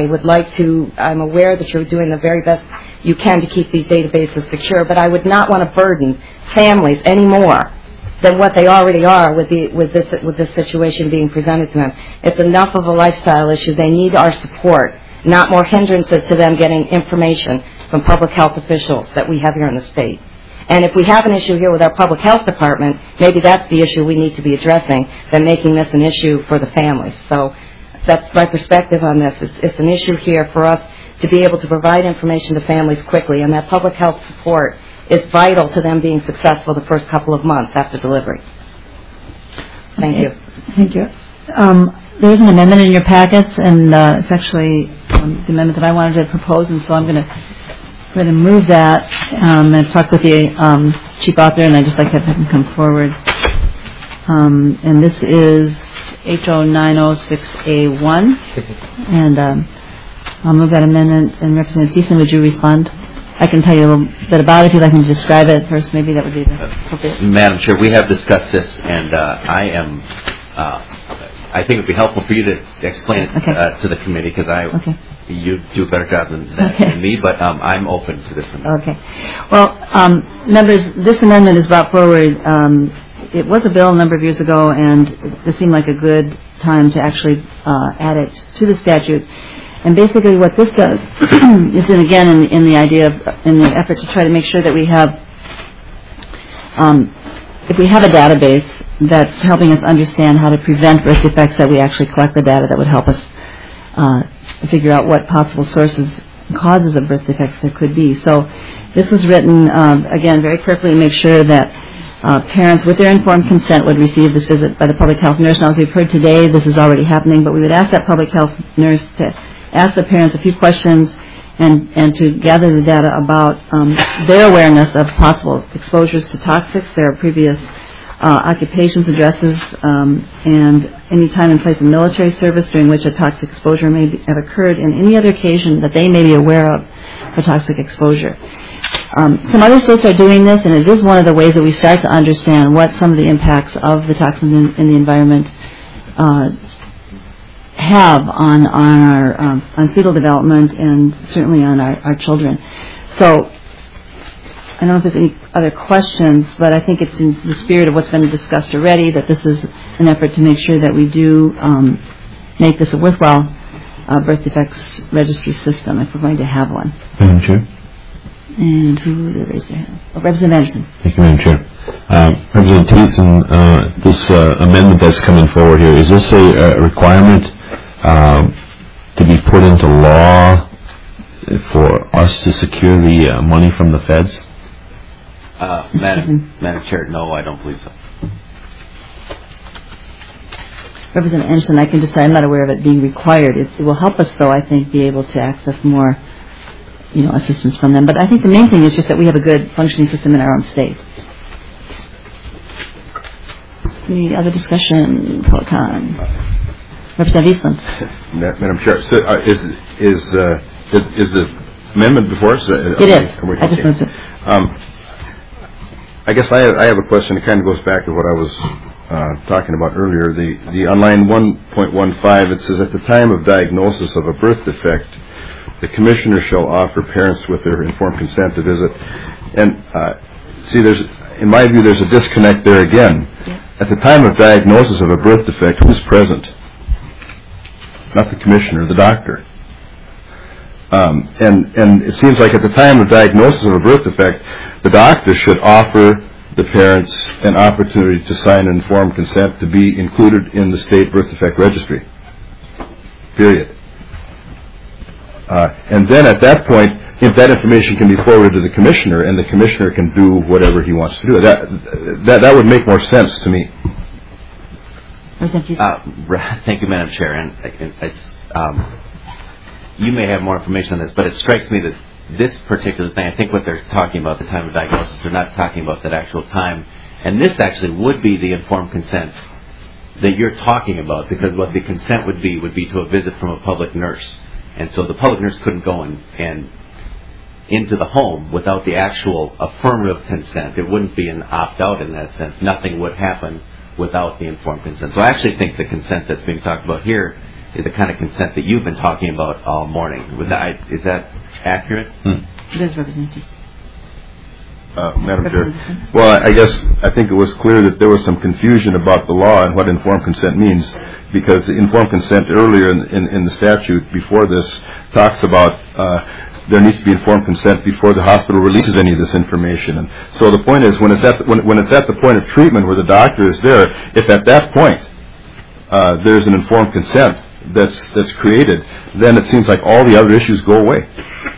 Speaker 9: I'm aware that you're doing the very best you can to keep these databases secure, but I would not want to burden families any more than what they already are with this situation being presented to them. It's enough of a lifestyle issue. They need our support, not more hindrances to them getting information from public health officials that we have here in the state. And if we have an issue here with our public health department, maybe that's the issue we need to be addressing than making this an issue for the families. So that's my perspective on this. It's an issue here for us to be able to provide information to families quickly, and that public health support is vital to them being successful the first couple of months after delivery. Thank you.
Speaker 1: Thank you. There's an amendment in your packets, and it's actually the amendment that I wanted to propose, and so I'm going to move that and talk with the chief author, and I'd just like to have him come forward. And this is HO 906A1, and I'll move that amendment. And Representative Thiessen, would you respond? I can tell you a little bit about it if you'd like me to describe it first. Maybe that would be the appropriate.
Speaker 4: Madam Chair, we have discussed this, and I think it would be helpful for you to explain it to the committee, because you do a better job than me, but I'm open to this amendment. Okay.
Speaker 1: Well, members, this amendment is brought forward. It was a bill a number of years ago, and this seemed like a good time to actually add it to the statute. And basically what this does is, again, in the effort to try to make sure that we have, if we have a database that's helping us understand how to prevent birth defects, that we actually collect the data that would help us figure out what possible sources and causes of birth defects there could be. So this was written, again, very carefully to make sure that parents, with their informed consent, would receive this visit by the public health nurse. Now, as we've heard today, this is already happening, but we would ask that public health nurse to ask the parents a few questions and to gather the data about their awareness of possible exposures to toxics, their previous occupations, addresses, and any time and place in military service during which a toxic exposure may have occurred, and any other occasion that they may be aware of for toxic exposure. Some other states are doing this, and it is one of the ways that we start to understand what some of the impacts of the toxins in the environment have on our on fetal development, and certainly on our children. So I don't know if there's any other questions, but I think it's in the spirit of what's been discussed already, that this is an effort to make sure that we do make this a worthwhile birth defects registry system, if we're going to have one.
Speaker 8: Madam Chair.
Speaker 1: And who did raise their hand? Oh, Representative Anderson.
Speaker 8: Thank you, Madam Chair. Representative Thiessen, this amendment that's coming forward here, is this a requirement to be put into law for us to secure the money from the feds?
Speaker 4: Madam Chair, no, I don't believe so.
Speaker 1: Representative Anderson, I can just say I'm not aware of it being required. It will help us, though, I think, be able to access more, assistance from them. But I think the main thing is just that we have a good functioning system in our own state. Any other discussion? Representative Eastland.
Speaker 10: Madam Chair, so is the amendment before us?
Speaker 1: It is. I just moved it.
Speaker 10: I guess I have a question that kind of goes back to what I was talking about earlier. The on line 1.15, it says, at the time of diagnosis of a birth defect, the commissioner shall offer parents with their informed consent to visit. And see, in my view, there's a disconnect there again.
Speaker 1: Yeah.
Speaker 10: At the time of diagnosis of a birth defect, who's present? Not the commissioner, the doctor. And it seems like at the time of diagnosis of a birth defect, the doctor should offer the parents an opportunity to sign an informed consent to be included in the state birth defect registry. Period. And then at that point, if that information can be forwarded to the commissioner, and the commissioner can do whatever he wants to do, that would make more sense to me.
Speaker 4: Thank you, Madam Chair. And you may have more information on this, but it strikes me that this particular thing, I think what they're talking about, the time of diagnosis, they're not talking about that actual time. And this actually would be the informed consent that you're talking about, because what the consent would be to a visit from a public nurse. And so the public nurse couldn't go and into the home without the actual affirmative consent. It wouldn't be an opt-out in that sense. Nothing would happen without the informed consent. So I actually think the consent that's being talked about here is the kind of consent that you've been talking about all morning. Is that accurate?
Speaker 1: It is, Representative.
Speaker 10: Madam Chair. Well, I think it was clear that there was some confusion about the law and what informed consent means, because informed consent earlier in the statute before this talks about there needs to be informed consent before the hospital releases any of this information. And so the point is, when it's at the point of treatment where the doctor is there, if at that point there's an informed consent that's created, then it seems like all the other issues go away.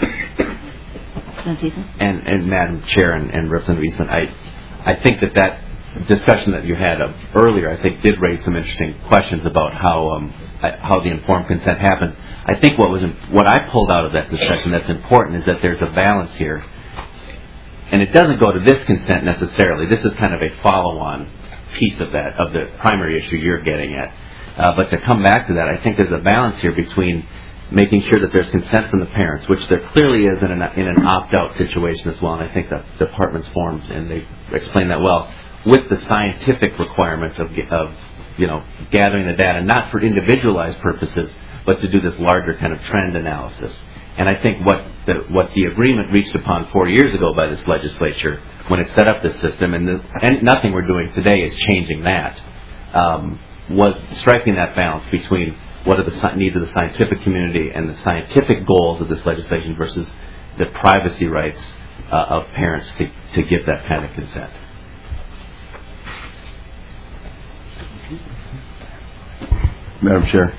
Speaker 4: And Madam Chair and Representative Eastland, I think that discussion that you had earlier, I think, did raise some interesting questions about how the informed consent happens. I think what I pulled out of that discussion that's important is that there's a balance here, and it doesn't go to this consent necessarily. This is kind of a follow-on piece of that, of the primary issue you're getting at. But to come back to that, I think there's a balance here between making sure that there's consent from the parents, which there clearly is in an opt-out situation as well, and I think the department's forms, and they explain that well, with the scientific requirements of gathering the data, not for individualized purposes, but to do this larger kind of trend analysis. And I think what the agreement reached upon 4 years ago by this legislature when it set up this system, and nothing we're doing today is changing that, was striking that balance between what are the needs of the scientific community and the scientific goals of this legislation versus the privacy rights of parents to give that kind of consent.
Speaker 10: Madam Chair.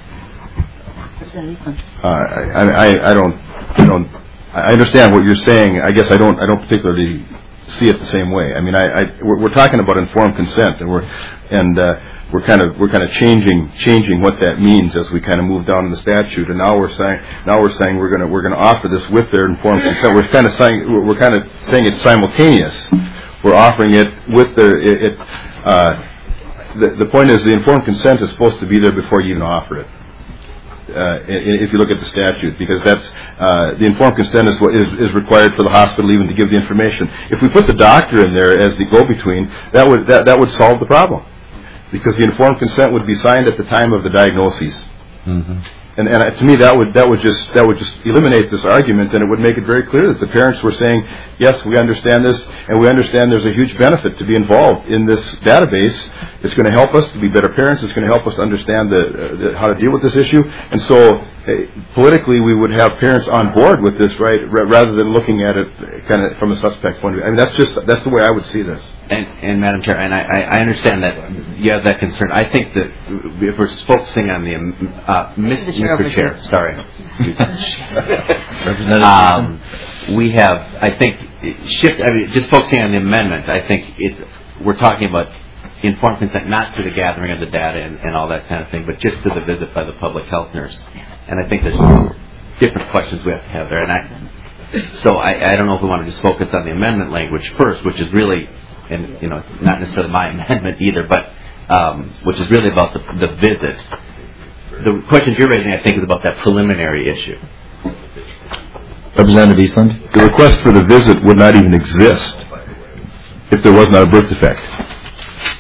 Speaker 10: I understand what you're saying. I guess I don't particularly see it the same way. I mean, we're talking about informed consent, and we're kind of changing what that means as we kind of move down in the statute. And now we're saying we're going to offer this with their informed consent. We're kind of saying it's simultaneous. We're offering it with their the point is the informed consent is supposed to be there before you even offer it. If you look at the statute, because that's the informed consent is required for the hospital even to give the information. If we put the doctor in there as the go-between, that would solve the problem, because the informed consent would be signed at the time of the diagnoses. Mm-hmm. And to me, that would just eliminate this argument, and it would make it very clear that the parents were saying, yes, we understand this, and we understand there's a huge benefit to be involved in this database. It's going to help us to be better parents. It's going to help us to understand how to deal with this issue. And so, politically, we would have parents on board with this, right, rather than looking at it kind of from a suspect point of view. I mean, that's the way I would see this.
Speaker 4: And Madam Chair, and I understand that you have that concern. I think that if we're focusing on the Mr. Chair, sorry, we have, I think, just focusing on the amendment. I think we're talking about informed consent, not to the gathering of the data and all that kind of thing, but just to the visit by the public health nurse. And I think there's different questions we have to have there. And so I don't know if we want to just focus on the amendment language first, which is really, and it's not necessarily my amendment either, but which is really about the visit. The questions you're raising, I think, is about that preliminary issue.
Speaker 8: Representative Eastland?
Speaker 10: The request for the visit would not even exist if there was not a birth defect.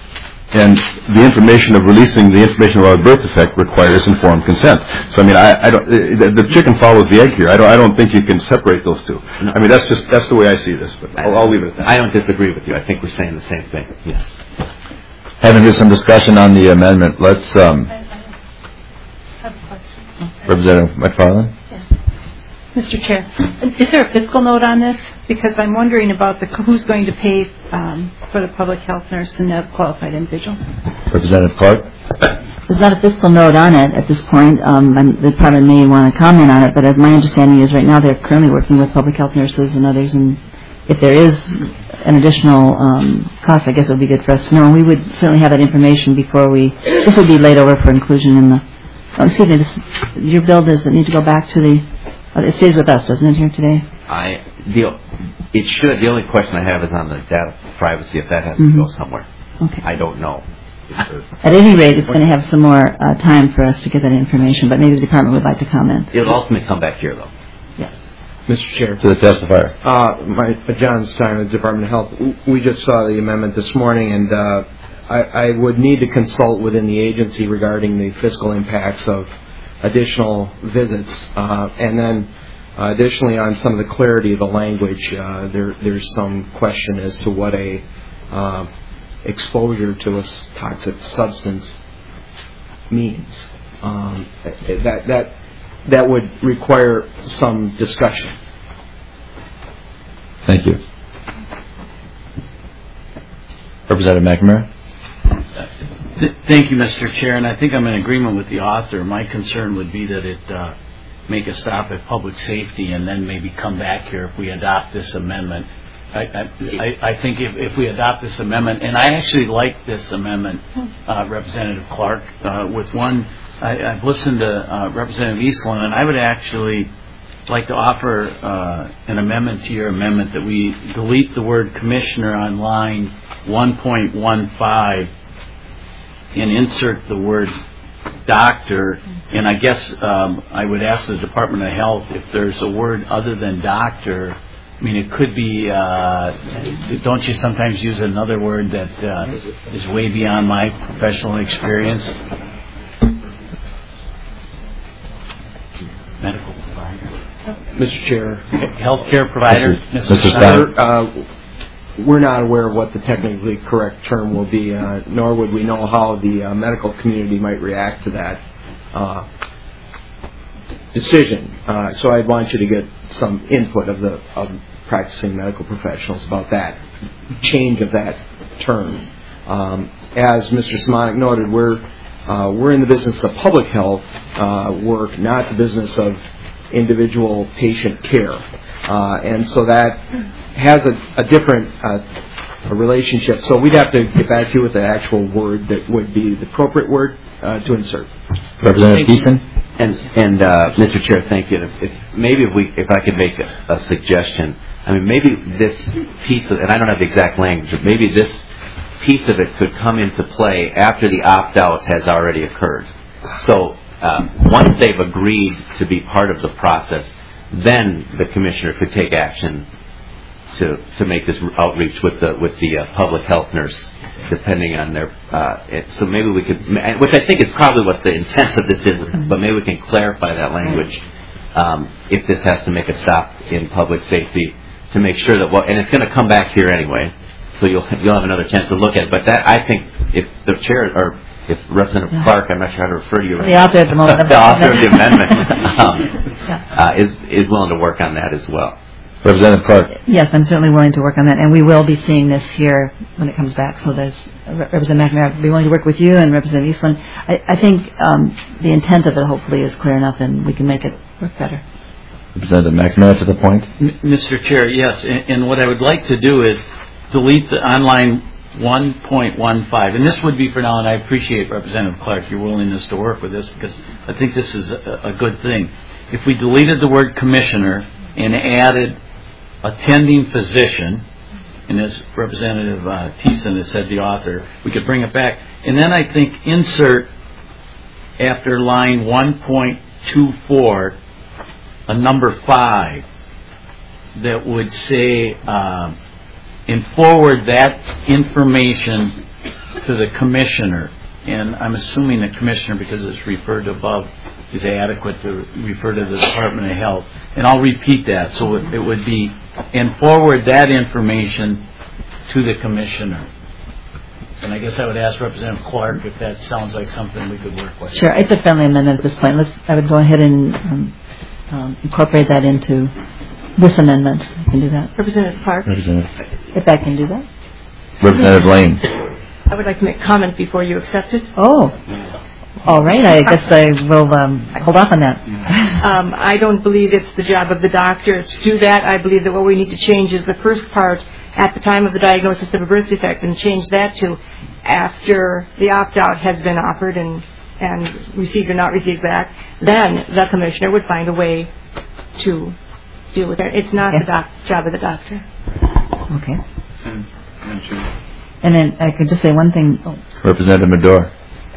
Speaker 10: And the information of releasing the information about birth defect requires informed consent. So I mean, I don't. The chicken follows the egg here. I don't think you can separate those two. No. I mean, that's the way I see this. But I'll leave it at that.
Speaker 4: I don't disagree with you. I think we're saying the same thing. Yes.
Speaker 8: Having just some discussion on the amendment, let's.
Speaker 11: I have a question.
Speaker 8: Representative McFarland.
Speaker 11: Mr. Chair, is there a fiscal note on this? Because I'm wondering about who's going to pay for the public health nurse and the qualified individual.
Speaker 8: Representative Clark.
Speaker 1: There's not a fiscal note on it at this point. The department may want to comment on it, but as my understanding is right now they're currently working with public health nurses and others, and if there is an additional cost, I guess it would be good for us to know. And we would certainly have that information before this would be laid over for inclusion in the, your bill, does it need to go back to the, it stays with us, doesn't it, here today?
Speaker 4: It should. The only question I have is on the data privacy, if that has to go somewhere.
Speaker 1: Okay.
Speaker 4: I don't know.
Speaker 1: At any rate, it's going to have some more time for us to get that information, but maybe the department would like to comment.
Speaker 4: It'll ultimately come back here, though.
Speaker 1: Yes.
Speaker 6: Mr. Chair.
Speaker 8: To the testifier.
Speaker 6: John Stein, the Department of Health. We just saw the amendment this morning, and I would need to consult within the agency regarding the fiscal impacts of additional visits, and then additionally on some of the clarity of the language. There's some question as to what a exposure to a toxic substance means. That would require some discussion.
Speaker 8: Thank you. Representative McNamara.
Speaker 12: Thank you, Mr. Chair, and I think I'm in agreement with the author. My concern would be that it make a stop at public safety and then maybe come back here if we adopt this amendment. I think if we adopt this amendment, and I actually like this amendment, Representative Clark, with one, I've listened to Representative Eastland, and I would actually like to offer an amendment to your amendment that we delete the word commissioner on line 1.15 and insert the word doctor. And I guess I would ask the Department of Health if there's a word other than doctor. I mean, it could be, don't you sometimes use another word that is way beyond my professional experience? Medical provider.
Speaker 6: Mr. Chair.
Speaker 12: Healthcare provider.
Speaker 6: Mr. Stein. We're not aware of what the technically correct term will be, nor would we know how the medical community might react to that decision. So I'd want you to get some input of practicing medical professionals about that change of that term. As Mr. Simonek noted, we're in the business of public health work, not the business of individual patient care, and so that has a different relationship. So we'd have to get back to you with the actual word that would be the appropriate word to insert.
Speaker 8: Representative Keeson.
Speaker 4: And Mr. Chair, thank you. If I could make a suggestion, I mean, maybe this piece of, and I don't have the exact language, but maybe this piece of it could come into play after the opt-out has already occurred. So once they've agreed to be part of the process, then the commissioner could take action to make this outreach with the public health nurse, depending on their. So maybe we could, which I think is probably what the intent of this is, but maybe we can clarify that language if this has to make a stop in public safety to make sure that and it's going to come back here anyway, so you'll have another chance to look at it. But that, I think, if the chair or if Representative Clark, I'm not sure how to refer to you,
Speaker 1: the author at the moment,
Speaker 4: the author of the amendment is willing to work on that as well.
Speaker 8: Representative Clark.
Speaker 1: Yes, I'm certainly willing to work on that, and we will be seeing this here when it comes back. So there's Representative McNamara will be willing to work with you and Representative Eastland. I think the intent of it hopefully is clear enough, and we can make it work better.
Speaker 8: Representative McNamara to the point.
Speaker 12: Mr. Chair, yes, and what I would like to do is delete the online 1.15, and this would be for now, and I appreciate, Representative Clark, your willingness to work with this, because I think this is a good thing. If we deleted the word commissioner and added attending physician, and as Representative Thiessen has said, the author, we could bring it back. And then I think insert after line 1.24 a number 5 that would say and forward that information to the commissioner, and I'm assuming the commissioner, because it's referred to above, is adequate to refer to the Department of Health. And I'll repeat that. So it would be, and forward that information to the commissioner. And I guess I would ask Representative Clark if that sounds like something we could work with.
Speaker 1: Sure. It's a friendly amendment at this point. I would go ahead and incorporate that into this amendment. I can do that.
Speaker 13: Representative Clark?
Speaker 1: If I can do that.
Speaker 8: Representative Lane.
Speaker 13: I would like to make a comment before you accept it.
Speaker 1: Oh. All right. I guess I will hold off on that.
Speaker 13: I don't believe it's the job of the doctor to do that. I believe that what we need to change is the first part, at the time of the diagnosis of a birth defect, and change that to after the opt-out has been offered and received or not received back, then the commissioner would find a way to deal with it. It's not the job of the doctor.
Speaker 1: Okay. And then I could just say one thing.
Speaker 8: Representative Medor.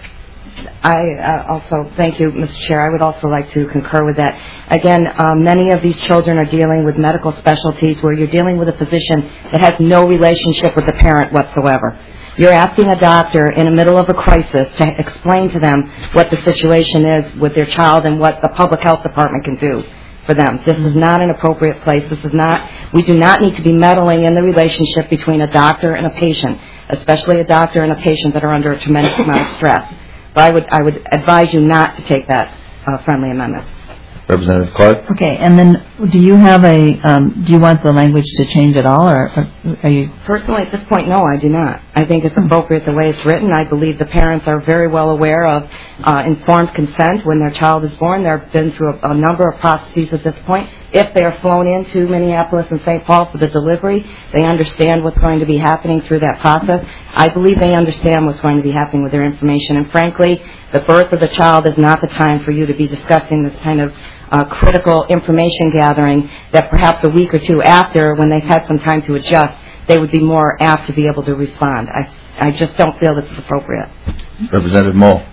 Speaker 9: I also, thank you, Mr. Chair. I would also like to concur with that. Again, many of these children are dealing with medical specialties where you're dealing with a physician that has no relationship with the parent whatsoever. You're asking a doctor in the middle of a crisis to explain to them what the situation is with their child and what the public health department can do for them. This is not an appropriate place. We do not need to be meddling in the relationship between a doctor and a patient, especially a doctor and a patient that are under a tremendous amount of stress. But I would advise you not to take that friendly amendment.
Speaker 8: Representative Clark.
Speaker 1: Okay, and then do you want the language to change at all, or are you?
Speaker 9: Personally, at this point, no, I do not. I think it's appropriate the way it's written. I believe the parents are very well aware of informed consent when their child is born. They've been through a number of processes at this point. If they are flown into Minneapolis and St. Paul for the delivery, they understand what's going to be happening through that process. I believe they understand what's going to be happening with their information. And frankly, the birth of the child is not the time for you to be discussing this kind of critical information gathering that perhaps a week or two after, when they've had some time to adjust, they would be more apt to be able to respond. I just don't feel this is appropriate.
Speaker 8: Representative Moll.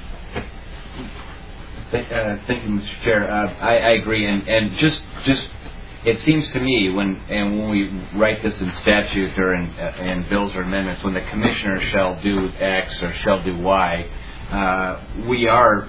Speaker 14: Thank you, Mr. Chair. I agree, and just it seems to me when we write this in statute or in bills or amendments, when the commissioner shall do X or shall do Y, we are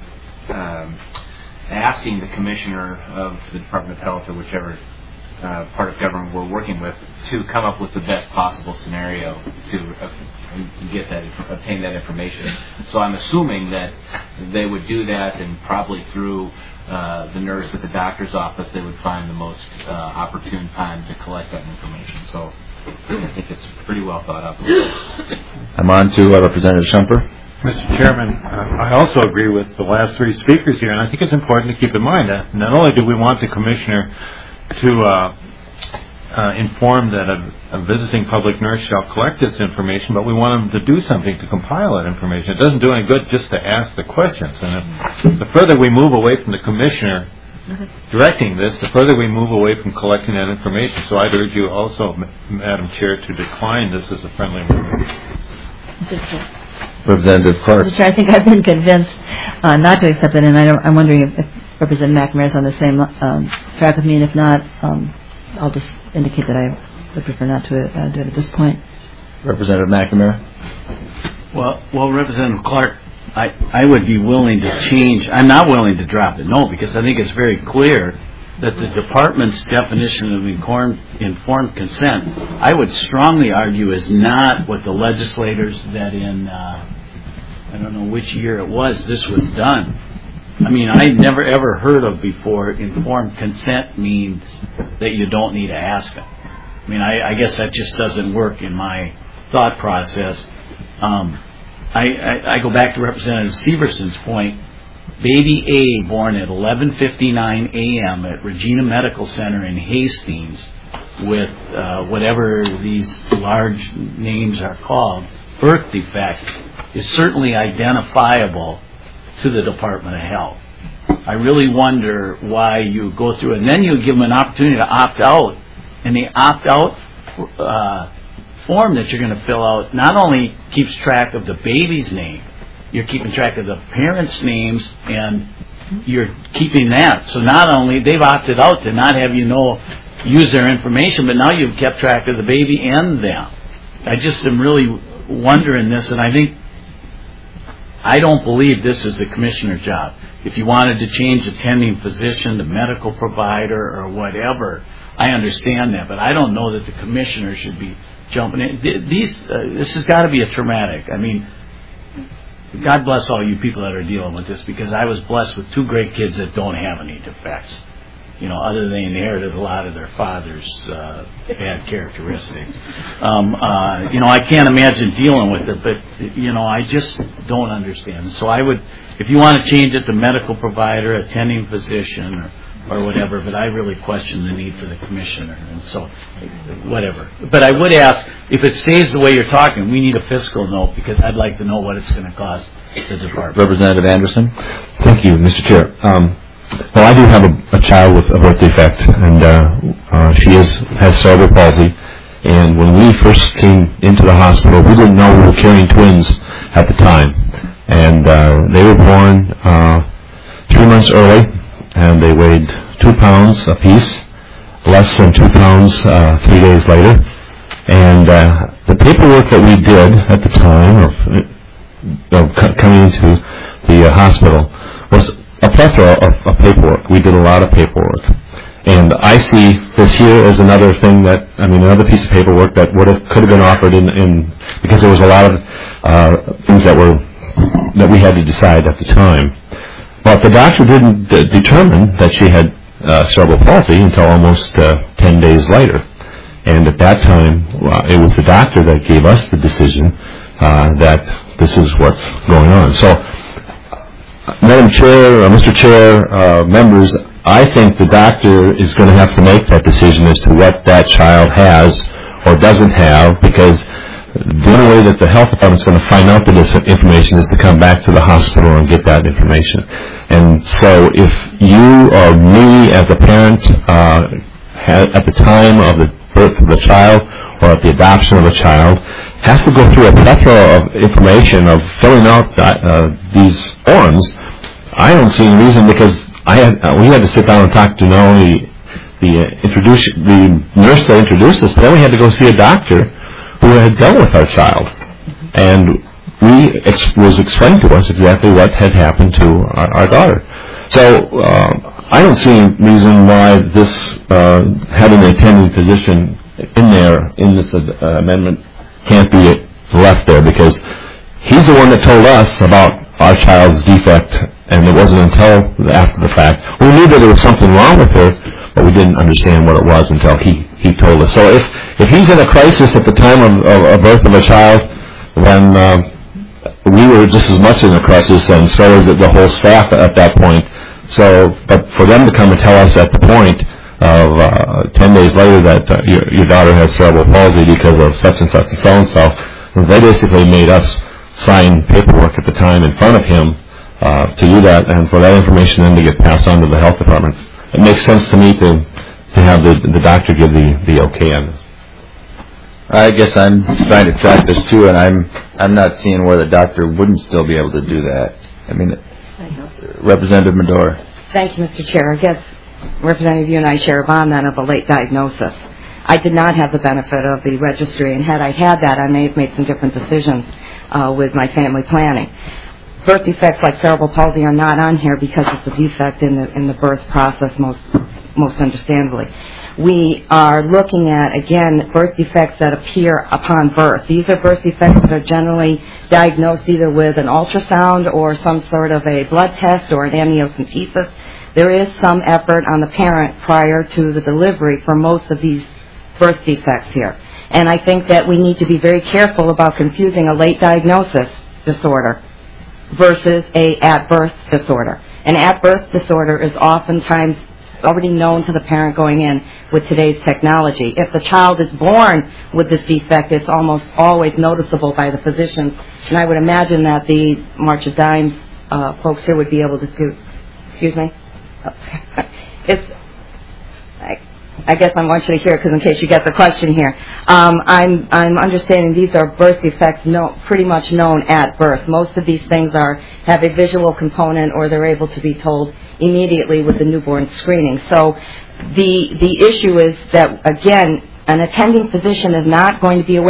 Speaker 14: asking the commissioner of the Department of Health or whichever part of government we're working with to come up with the best possible scenario to obtain that information. So I'm assuming that they would do that, and probably through the nurse at the doctor's office, they would find the most opportune time to collect that information. So I think it's pretty well thought out.
Speaker 8: I'm on to Representative Shumper.
Speaker 15: Mr. Chairman, I also agree with the last three speakers here, and I think it's important to keep in mind that not only do we want the commissioner to inform that a visiting public nurse shall collect this information, but we want them to do something to compile that information. It doesn't do any good just to ask the questions. And the further we move away from the commissioner directing this, the further we move away from collecting that information. So I'd urge you also, Madam Chair, to decline this as a friendly amendment.
Speaker 8: Representative Clark.
Speaker 1: Mr. Chair, I think I've been convinced not to accept it, and I'm wondering if Representative McNamara is on the same track with me, and if not, I'll just indicate that I would prefer not to do it at this point.
Speaker 8: Representative McNamara.
Speaker 12: Well, Representative Clark, I would be willing to change. I'm not willing to drop it, no, because I think it's very clear that the department's definition of informed consent, I would strongly argue, is not what the legislators that in, I don't know which year it was, this was done. I mean, I never ever heard of before informed consent means that you don't need to ask them. I mean, I guess that just doesn't work in my thought process. I go back to Representative Severson's point. Baby A, born at 11:59 a.m. at Regina Medical Center in Hastings with whatever these large names are called, birth defect, is certainly identifiable to the Department of Health. I really wonder why you go through, and then you give them an opportunity to opt out, and the opt-out form that you're going to fill out not only keeps track of the baby's name, you're keeping track of the parents' names, and you're keeping that. So not only they've opted out to not have use their information, but now you've kept track of the baby and them. I just am really wonder in this, and I don't believe this is the commissioner's job. If you wanted to change attending physician to medical provider or whatever, I understand that, but I don't know that the commissioner should be jumping in. This has got to be a traumatic. I mean, God bless all you people that are dealing with this, because I was blessed with 2 great kids that don't have any defects. Other than they inherited a lot of their father's bad characteristics. I can't imagine dealing with it, but, I just don't understand. So I would, if you want to change it to medical provider, attending physician, or whatever, but I really question the need for the commissioner, and so, whatever. But I would ask, if it stays the way you're talking, we need a fiscal note, because I'd like to know what it's going to cost the department.
Speaker 8: Representative Anderson. Thank you, Mr. Chair. Well, I do have a child with a birth defect, and she has cerebral palsy. And when we first came into the hospital, we didn't know we were carrying twins at the time. And they were born 3 months early, and they weighed 2 pounds apiece, less than 2 pounds 3 days later. And the paperwork that we did at the time of coming into the hospital was a plethora of paperwork. We did a lot of paperwork. And I see this here as another thing another piece of paperwork that could have been offered in because there was a lot of things that we had to decide at the time. But the doctor didn't determine that she had cerebral palsy until almost 10 days later. And at that time, it was the doctor that gave us the decision that this is what's going on. So, Madam Chair, Mr. Chair, members, I think the doctor is going to have to make that decision as to what that child has or doesn't have, because the only way that the health department is going to find out this information is to come back to the hospital and get that information. And so if you or me as a parent at the time of the birth of the child or at the adoption of a child has to go through a plethora of information of filling out these forms, I don't see any reason, because we had to sit down and talk to not only the nurse that introduced us, but then we had to go see a doctor who had dealt with our child. And it was explained to us exactly what had happened to our daughter. So I don't see any reason why this having an attending physician in this amendment can't be left there, because he's the one that told us about our child's defect, and it wasn't until after the fact. We knew that there was something wrong with her, but we didn't understand what it was until he told us. So if he's in a crisis at the time of birth of a child, then we were just as much in a crisis, and so was the whole staff at that point. So, but for them to come and tell us at the point of 10 days later that your daughter has cerebral palsy because of such and such and so and so, they basically made us sign paperwork at the time in front of him to do that, and for that information then to get passed on to the health department. It makes sense to me to have the doctor give the okay on this.
Speaker 16: I guess I'm trying to track this too, and I'm not seeing where the doctor wouldn't still be able to do that. I mean, Representative Medora.
Speaker 9: Thank you, Mr. Chair. I guess, Representative, you and I share a bond then of a late diagnosis. I did not have the benefit of the registry, and had I had that, I may have made some different decisions with my family planning. Birth defects like cerebral palsy are not on here because it's a defect in the birth process, most understandably. We are looking at, again, birth defects that appear upon birth. These are birth defects that are generally diagnosed either with an ultrasound or some sort of a blood test or an amniocentesis. There is some effort on the parent prior to the delivery for most of these birth defects here. And I think that we need to be very careful about confusing a late diagnosis disorder versus a at-birth disorder. An at-birth disorder is oftentimes already known to the parent going in with today's technology. If the child is born with this defect, it's almost always noticeable by the physician. And I would imagine that the March of Dimes folks here would be able to do. Excuse me? I guess I want you to hear it because in case you get the question here. I'm understanding these are birth defects pretty much known at birth. Most of these things have a visual component, or they're able to be told immediately with the newborn screening. So the issue is that, again, an attending physician is not going to be aware.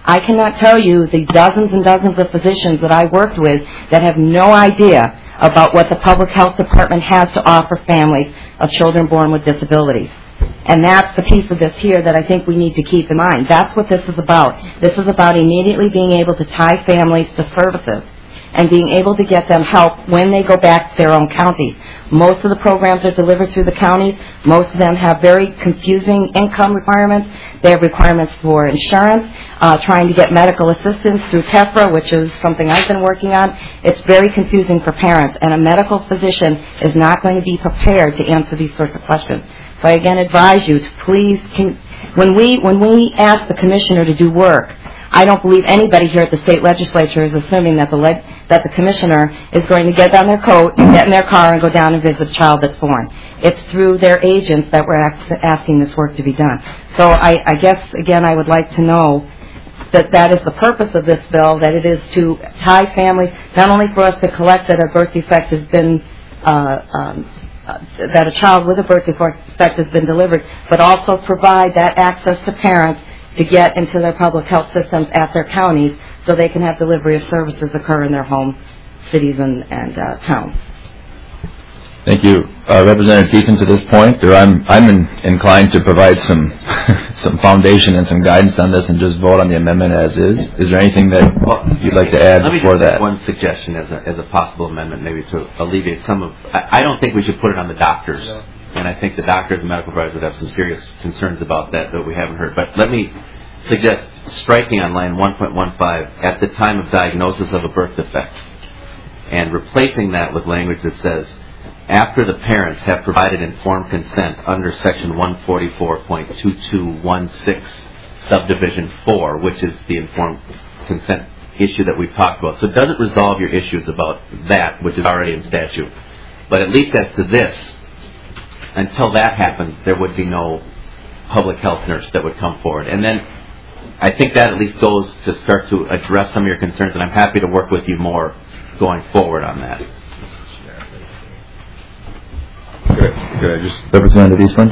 Speaker 9: I cannot tell you the dozens and dozens of physicians that I worked with that have no idea about what the public health department has to offer families of children born with disabilities. And that's the piece of this here that I think we need to keep in mind. That's what this is about. This is about immediately being able to tie families to services and being able to get them help when they go back to their own counties. Most of the programs are delivered through the counties. Most of them have very confusing income requirements. They have requirements for insurance, trying to get medical assistance through TEFRA, which is something I've been working on. It's very confusing for parents, and a medical physician is not going to be prepared to answer these sorts of questions. So I again advise you to please, when we ask the commissioner to do work, I don't believe anybody here at the state legislature is assuming that the commissioner is going to get on their coat and get in their car and go down and visit a child that's born. It's through their agents that we're asking this work to be done. So I guess, again, I would like to know that is the purpose of this bill, that it is to tie families, not only for us to collect that a birth defect has been that a child with a birth defect has been delivered, but also provide that access to parents to get into their public health systems at their counties so they can have delivery of services occur in their home cities and towns.
Speaker 16: Thank you. Representative Thiessen, to this point, or I'm inclined to provide some foundation and some guidance on this and just vote on the amendment as is. Is there anything that you'd like to add before that?
Speaker 4: One suggestion as a possible amendment, maybe to alleviate some of. I don't think we should put it on the doctors, and I think the doctors and medical providers would have some serious concerns about that we haven't heard. But let me suggest striking on line 1.15 at the time of diagnosis of a birth defect, and replacing that with language that says, after the parents have provided informed consent under section 144.2216 subdivision 4, which is the informed consent issue that we've talked about. So it doesn't resolve your issues about that, which is already in statute. But at least as to this, until that happens, there would be no public health nurse that would come forward. And then I think that at least goes to start to address some of your concerns, and I'm happy to work with you more going forward on that.
Speaker 10: Could I just...
Speaker 16: Representative Eastland?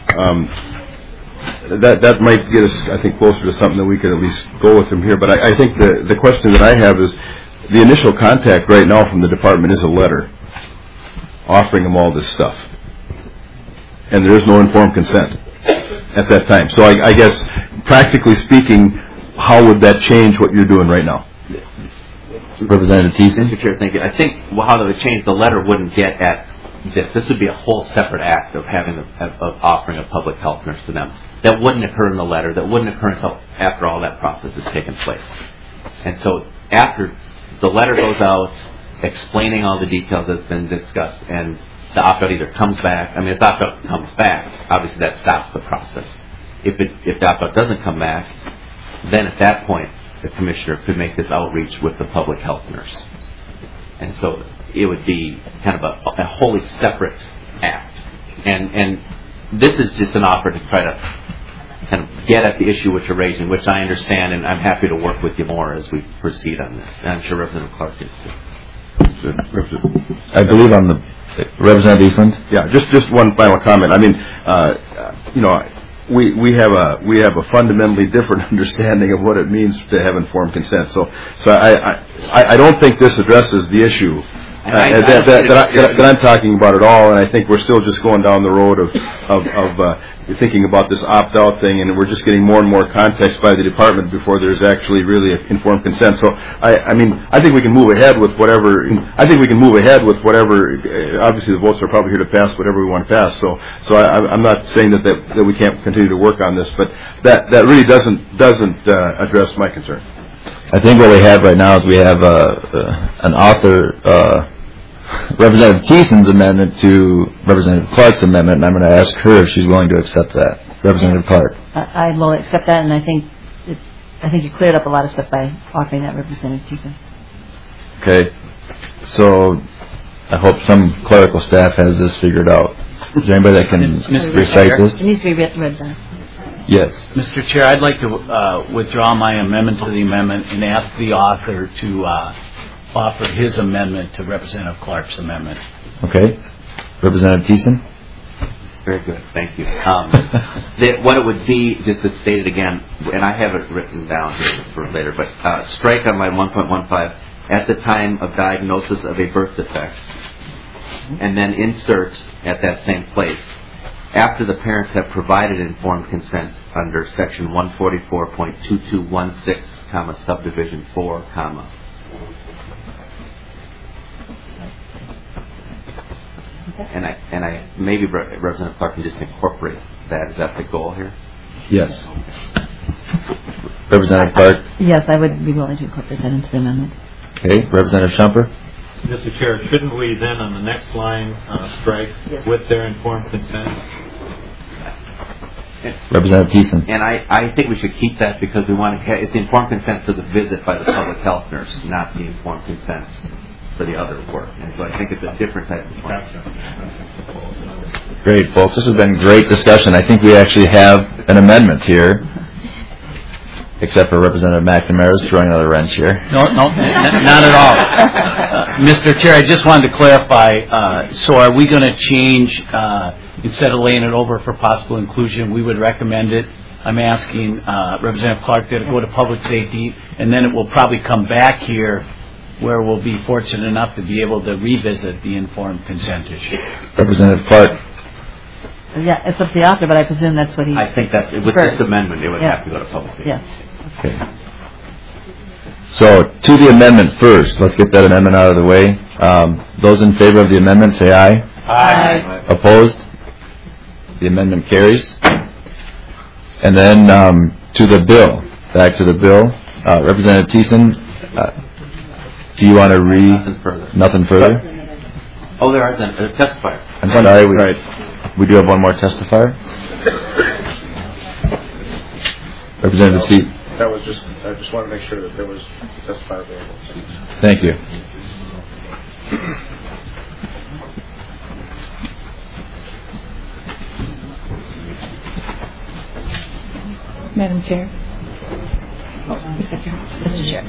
Speaker 10: That might get us, I think, closer to something that we could at least go with from here. But I think the question that I have is, the initial contact right now from the department is a letter offering them all this stuff. And there is no informed consent at that time. So I guess, practically speaking, how would that change what you're doing right now?
Speaker 16: Representative Thiessen?
Speaker 4: Mr. Chair, thank you. I think how that would change, the letter wouldn't get at this. This would be a whole separate act of offering a public health nurse to them. That wouldn't occur in the letter. That wouldn't occur until after all that process has taken place. And so after the letter goes out, explaining all the details that's been discussed, and the opt-out either comes back. I mean, if the opt-out comes back, obviously that stops the process. If the opt-out doesn't come back, then at that point the commissioner could make this outreach with the public health nurse. And so it would be kind of a wholly separate act. And this is just an offer to try to kind of get at the issue which you're raising, which I understand, and I'm happy to work with you more as we proceed on this. And I'm sure Representative Clark is too.
Speaker 16: I believe on the Representative Eastland.
Speaker 10: Yeah, just one final comment. I mean, we have a fundamentally different understanding of what it means to have informed consent. So I don't think this addresses the issue that I'm talking about at all, and I think we're still just going down the road of thinking about this opt-out thing, and we're just getting more and more context by the department before there's actually really informed consent. So I think we can move ahead with whatever. Obviously, the votes are probably here to pass whatever we want to pass. So I'm not saying that we can't continue to work on this, but that really doesn't address my concern.
Speaker 16: I think what we have right now is we have an author. Representative Thiessen's amendment to Representative Clark's amendment, and I'm going to ask her if she's willing to accept that. Representative Clark.
Speaker 1: I will accept that, and I think you cleared up a lot of stuff by offering that, Representative Thiessen.
Speaker 16: Okay. So I hope some clerical staff has this figured out. Is there anybody that can recite this?
Speaker 1: It needs to be read down.
Speaker 16: Yes.
Speaker 12: Mr. Chair, I'd like to withdraw my amendment to the amendment and ask the author to offer his amendment to Representative Clark's amendment.
Speaker 16: Okay. Representative Thiessen?
Speaker 4: Very good. Thank you. What it would be, just to state it again, and I have it written down here for later, but strike on line 1.15 at the time of diagnosis of a birth defect, and then insert at that same place after the parents have provided informed consent under section 144.2216, subdivision 4, And I maybe Representative Clark can just incorporate that. Is that the goal here?
Speaker 16: Yes. Representative Clark?
Speaker 1: Yes, I would be willing to incorporate that into the amendment.
Speaker 16: Okay. Representative Shumper?
Speaker 15: Mr. Chair, shouldn't we then on the next line strike with their informed consent?
Speaker 16: Representative Thiessen?
Speaker 4: And I think we should keep that because we want to. It's the informed consent for the visit by the public health nurse, not the informed consent for the other work. And so I think it's a different type of point.
Speaker 16: Great, folks. This has been great discussion. I think we actually have an amendment here, except for Representative McNamara's throwing another wrench here.
Speaker 12: No, not at all. Mr. Chair, I just wanted to clarify. So are we going to change, instead of laying it over for possible inclusion, we would recommend it? I'm asking Representative Clark that it go to public safety, and then it will probably come back here where we'll be fortunate enough to be able to revisit the informed consent issue.
Speaker 16: Representative Clark.
Speaker 1: Yeah, it's up to the author, but I presume that's what he...
Speaker 4: I think that's, with this amendment, it would have to go to public safety.
Speaker 1: Yeah.
Speaker 16: Okay. So, to the amendment first. Let's get that amendment out of the way. Those in favor of the amendment, say aye.
Speaker 1: Aye.
Speaker 16: Opposed? The amendment carries. And then to the bill. Back to the bill. Representative Thiessen, do you want to read? Nothing further.
Speaker 4: Oh, there are then a testifier.
Speaker 16: I'm sorry. We do have one more testifier. Representative Seat.
Speaker 3: That was just. I just want to make sure that there was a testifier available.
Speaker 16: Thank you.
Speaker 11: Madam Chair.
Speaker 1: Mr. Chair.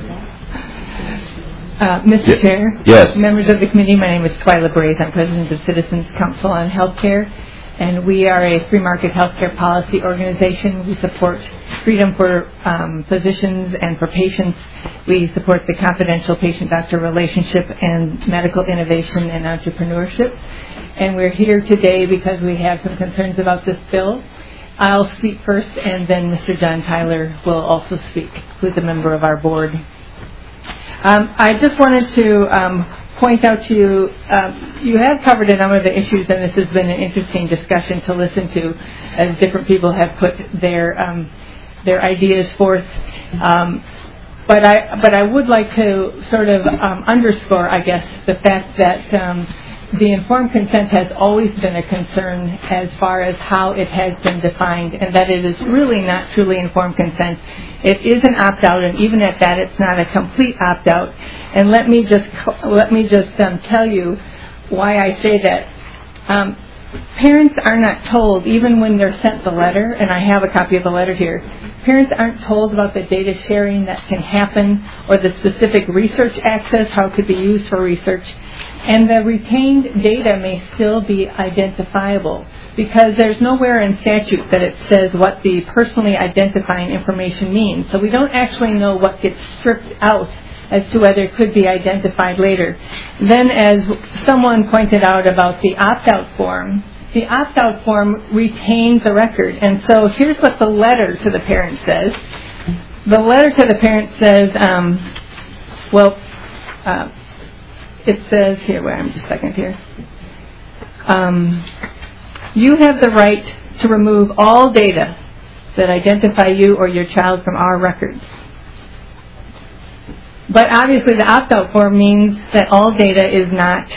Speaker 11: Mr. Chair.
Speaker 16: Yes.
Speaker 11: Members of the committee, my name is Twyla Braze. I'm president of Citizens Council on Healthcare, and we are a free market healthcare policy organization. We support freedom for physicians and for patients. We support the confidential patient-doctor relationship and medical innovation and entrepreneurship. And we're here today because we have some concerns about this bill. I'll speak first, and then Mr. John Tyler will also speak, who's a member of our board. I just wanted to point out to you, you have covered a number of the issues, and this has been an interesting discussion to listen to as different people have put their ideas forth. But I would like to sort of underscore, I guess, the fact that the informed consent has always been a concern as far as how it has been defined, and that it is really not truly informed consent. It is an opt-out, and even at that, it's not a complete opt-out. And let me just tell you why I say that. Parents are not told, even when they're sent the letter, and I have a copy of the letter here, parents aren't told about the data sharing that can happen or the specific research access, how it could be used for research. And the retained data may still be identifiable because there's nowhere in statute that it says what the personally identifying information means. So we don't actually know what gets stripped out as to whether it could be identified later. Then, as someone pointed out about the opt-out form retains the record. And so here's what the letter to the parent says. The letter to the parent says, it says here, wait a second here. You have the right to remove all data that identify you or your child from our records. But obviously the opt-out form means that all data is not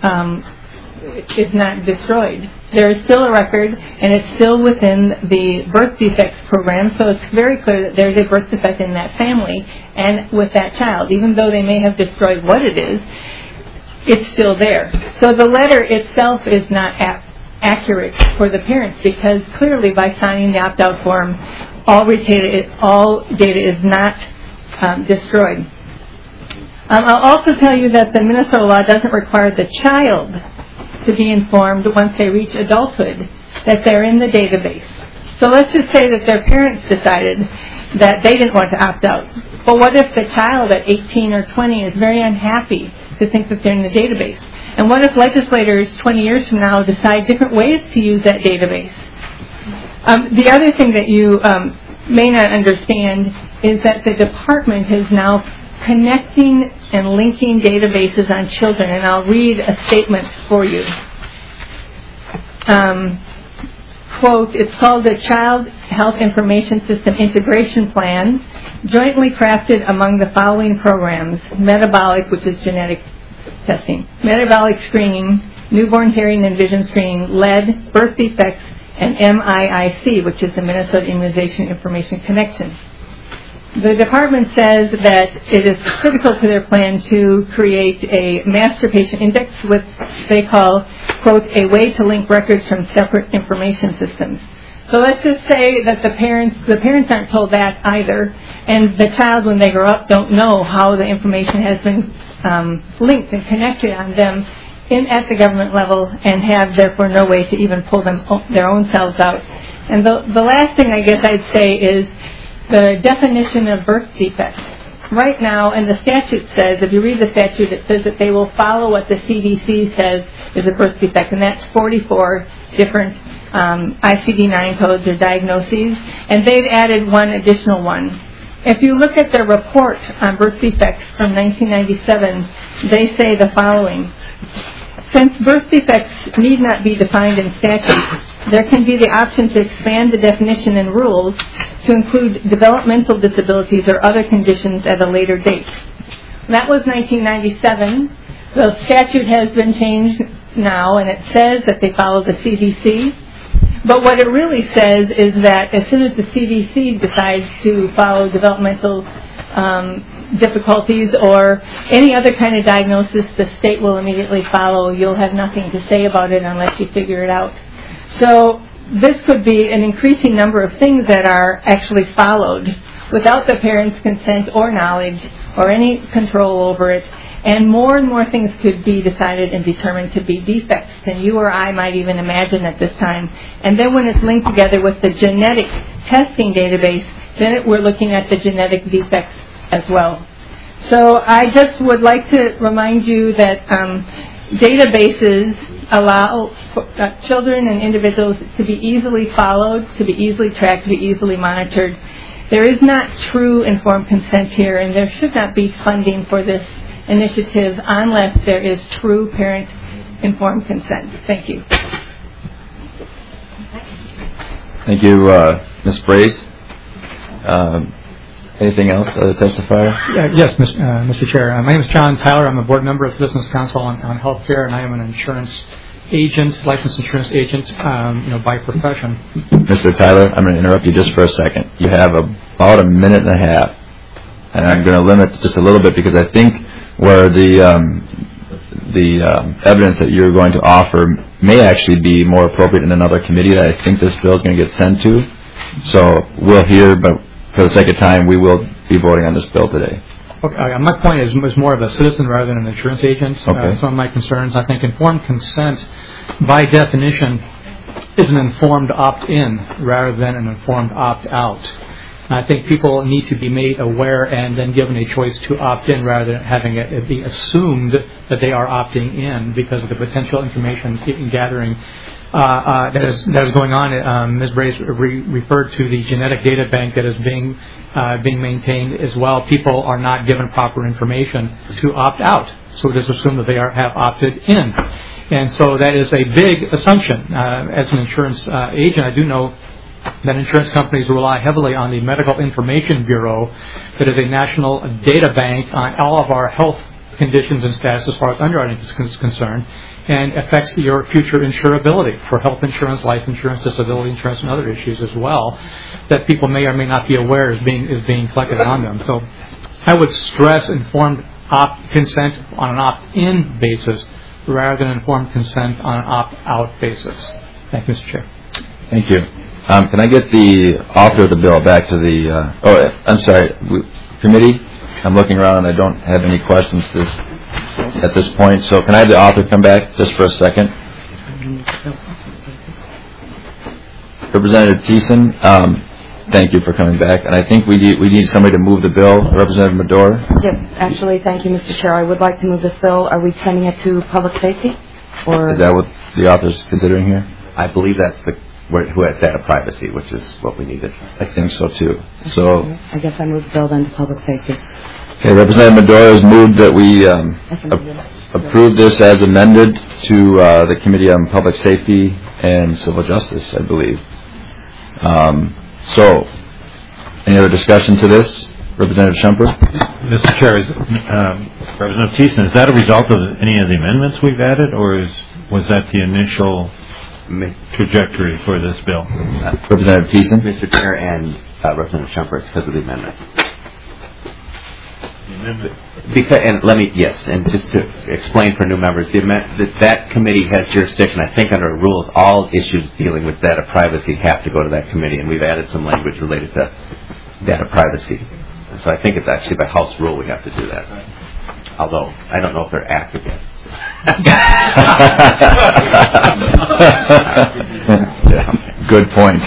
Speaker 11: destroyed. There is still a record, and it's still within the birth defects program, so it's very clear that there's a birth defect in that family and with that child. Even though they may have destroyed what it is, it's still there. So the letter itself is not accurate for the parents because clearly by signing the opt-out form, all data is not destroyed. I'll also tell you that the Minnesota law doesn't require the child to be informed once they reach adulthood that they're in the database. So let's just say that their parents decided that they didn't want to opt out. But what if the child at 18 or 20 is very unhappy to think that they're in the database? And what if legislators 20 years from now decide different ways to use that database? The other thing that you may not understand is that the department is now connecting and linking databases on children. And I'll read a statement for you. Quote, it's called the Child Health Information System Integration Plan, jointly crafted among the following programs: metabolic, which is genetic testing, metabolic screening, newborn hearing and vision screening, lead, birth defects, and MIIC, which is the Minnesota Immunization Information Connection. The department says that it is critical to their plan to create a master patient index, which they call, quote, a way to link records from separate information systems. So let's just say that the parents aren't told that either, and the child, when they grow up, don't know how the information has been linked and connected on them at the government level, and have therefore no way to even pull their own selves out. And the last thing I guess I'd say is the definition of birth defects. Right now, and the statute says, if you read the statute, it says that they will follow what the CDC says is a birth defect, and that's 44 different ICD-9 codes or diagnoses, and they've added one additional one. If you look at their report on birth defects from 1997, they say the following. Since birth defects need not be defined in statute, there can be the option to expand the definition and rules to include developmental disabilities or other conditions at a later date. That was 1997. The statute has been changed now, and it says that they follow the CDC. But what it really says is that as soon as the CDC decides to follow developmental difficulties or any other kind of diagnosis, the state will immediately follow. You'll have nothing to say about it unless you figure it out. So this could be an increasing number of things that are actually followed without the parents' consent or knowledge or any control over it. And more things could be decided and determined to be defects than you or I might even imagine at this time. And then when it's linked together with the genetic testing database, then we're looking at the genetic defects as well. So I just would like to remind you that databases allow children and individuals to be easily followed, to be easily tracked, to be easily monitored. There is not true informed consent here, and there should not be funding for this initiative unless there is true parent-informed consent. Thank you.
Speaker 16: Thank you, Ms. Brace. Anything else, testifier?
Speaker 17: Yes, Mr. Chair. My name is John Tyler. I'm a board member of Citizens Council on Health Care, and I am an insurance agent, licensed insurance agent, by profession.
Speaker 16: Mr. Tyler, I'm going to interrupt you just for a second. You have about a minute and a half, and I'm going to limit just a little bit because I think where the evidence that you're going to offer may actually be more appropriate in another committee that I think this bill is going to get sent to. So we'll hear, but for the sake of time, we will be voting on this bill today.
Speaker 17: Okay, my point is more of a citizen rather than an insurance agent.
Speaker 16: Okay.
Speaker 17: Some of my concerns, I think informed consent, by definition, is an informed opt-in rather than an informed opt-out. I think people need to be made aware and then given a choice to opt in rather than having it be assumed that they are opting in because of the potential information gathering that is going on. Ms. Brace referred to the genetic data bank that is being maintained as well. People are not given proper information to opt out, so it is assumed that they have opted in. And so that is a big assumption. As an insurance agent, I do know that insurance companies rely heavily on the Medical Information Bureau, that is a national data bank on all of our health conditions and status as far as underwriting is concerned, and affects your future insurability for health insurance, life insurance, disability insurance, and other issues as well that people may or may not be aware is being collected on them. So I would stress informed consent on an opt-in basis rather than informed consent on an opt-out basis. Thank you, Mr. Chair.
Speaker 16: Thank you. Can I get the author of the bill back to the committee? I'm looking around and I don't have any questions at this point. So can I have the author come back just for a second? Representative Thiessen, thank you for coming back. And I think we need somebody to move the bill. Representative Madore?
Speaker 9: Yes, actually, thank you, Mr. Chair. I would like to move this bill. Are we sending it to public safety? Or
Speaker 16: Is that what the author's considering here?
Speaker 4: I believe that's who has data privacy, which is what we needed.
Speaker 16: I think so, too. So,
Speaker 9: I guess I move the bill then to public safety.
Speaker 16: okay, Representative Madore has moved that we approve this as amended to the Committee on Public Safety and Civil Justice, I believe. So, any other discussion to this? Representative Shumper?
Speaker 15: Mr. Chair, Representative Thiessen, is that a result of any of the amendments we've added, or was that the initial trajectory for this bill?
Speaker 16: Representative Thiessen?
Speaker 4: Mr. Chair and Representative Shumper, it's because of the amendment. And just to explain for new members, that committee has jurisdiction. I think under rules, all issues dealing with data privacy have to go to that committee, and we've added some language related to data privacy. So I think it's actually by House rule we have to do that. Although I don't know if they're active yet.
Speaker 16: Good point.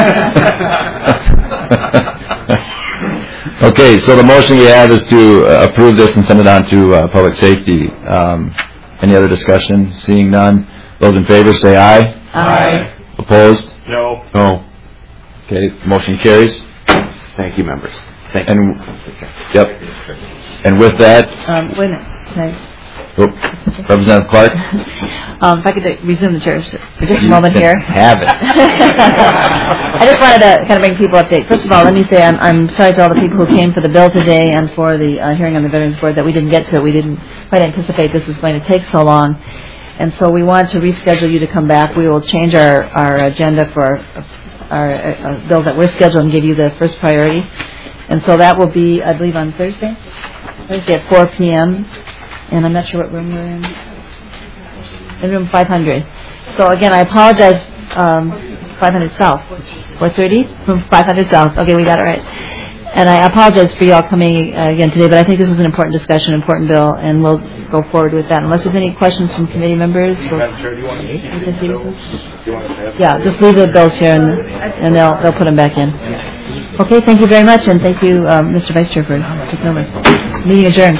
Speaker 16: Okay, so the motion we have is to approve this and send it on to public safety. Any other discussion? Seeing none. Those in favor say aye.
Speaker 4: Aye.
Speaker 16: Opposed?
Speaker 15: No.
Speaker 16: No. Okay, motion carries.
Speaker 4: Thank you, members. Thank
Speaker 16: you. Yep. And with that...
Speaker 1: wait a minute. Okay.
Speaker 16: Representative Clark?
Speaker 1: If I could resume the chair for just a moment here.
Speaker 16: Have it.
Speaker 1: I just wanted to kind of bring people update. First of all, let me say I'm sorry to all the people who came for the bill today and for the hearing on the Veterans Board that we didn't get to it. We didn't quite anticipate this was going to take so long. And so we want to reschedule you to come back. We will change our agenda for our bills that we're scheduled and give you the first priority. And so that will be, I believe, on Thursday at 4 p.m. And I'm not sure what room we're in. In room 500. So again, I apologize. 500 South. 430? Room 500 South. Okay, we got it right. And I apologize for y'all coming again today, but I think this is an important discussion, important bill, and we'll go forward with that. Unless there's any questions from committee members. Yeah, just leave the bills here and they'll put them back in. Okay, thank you very much, and thank you, Mr. Vice Chair, for taking over. Meeting adjourned.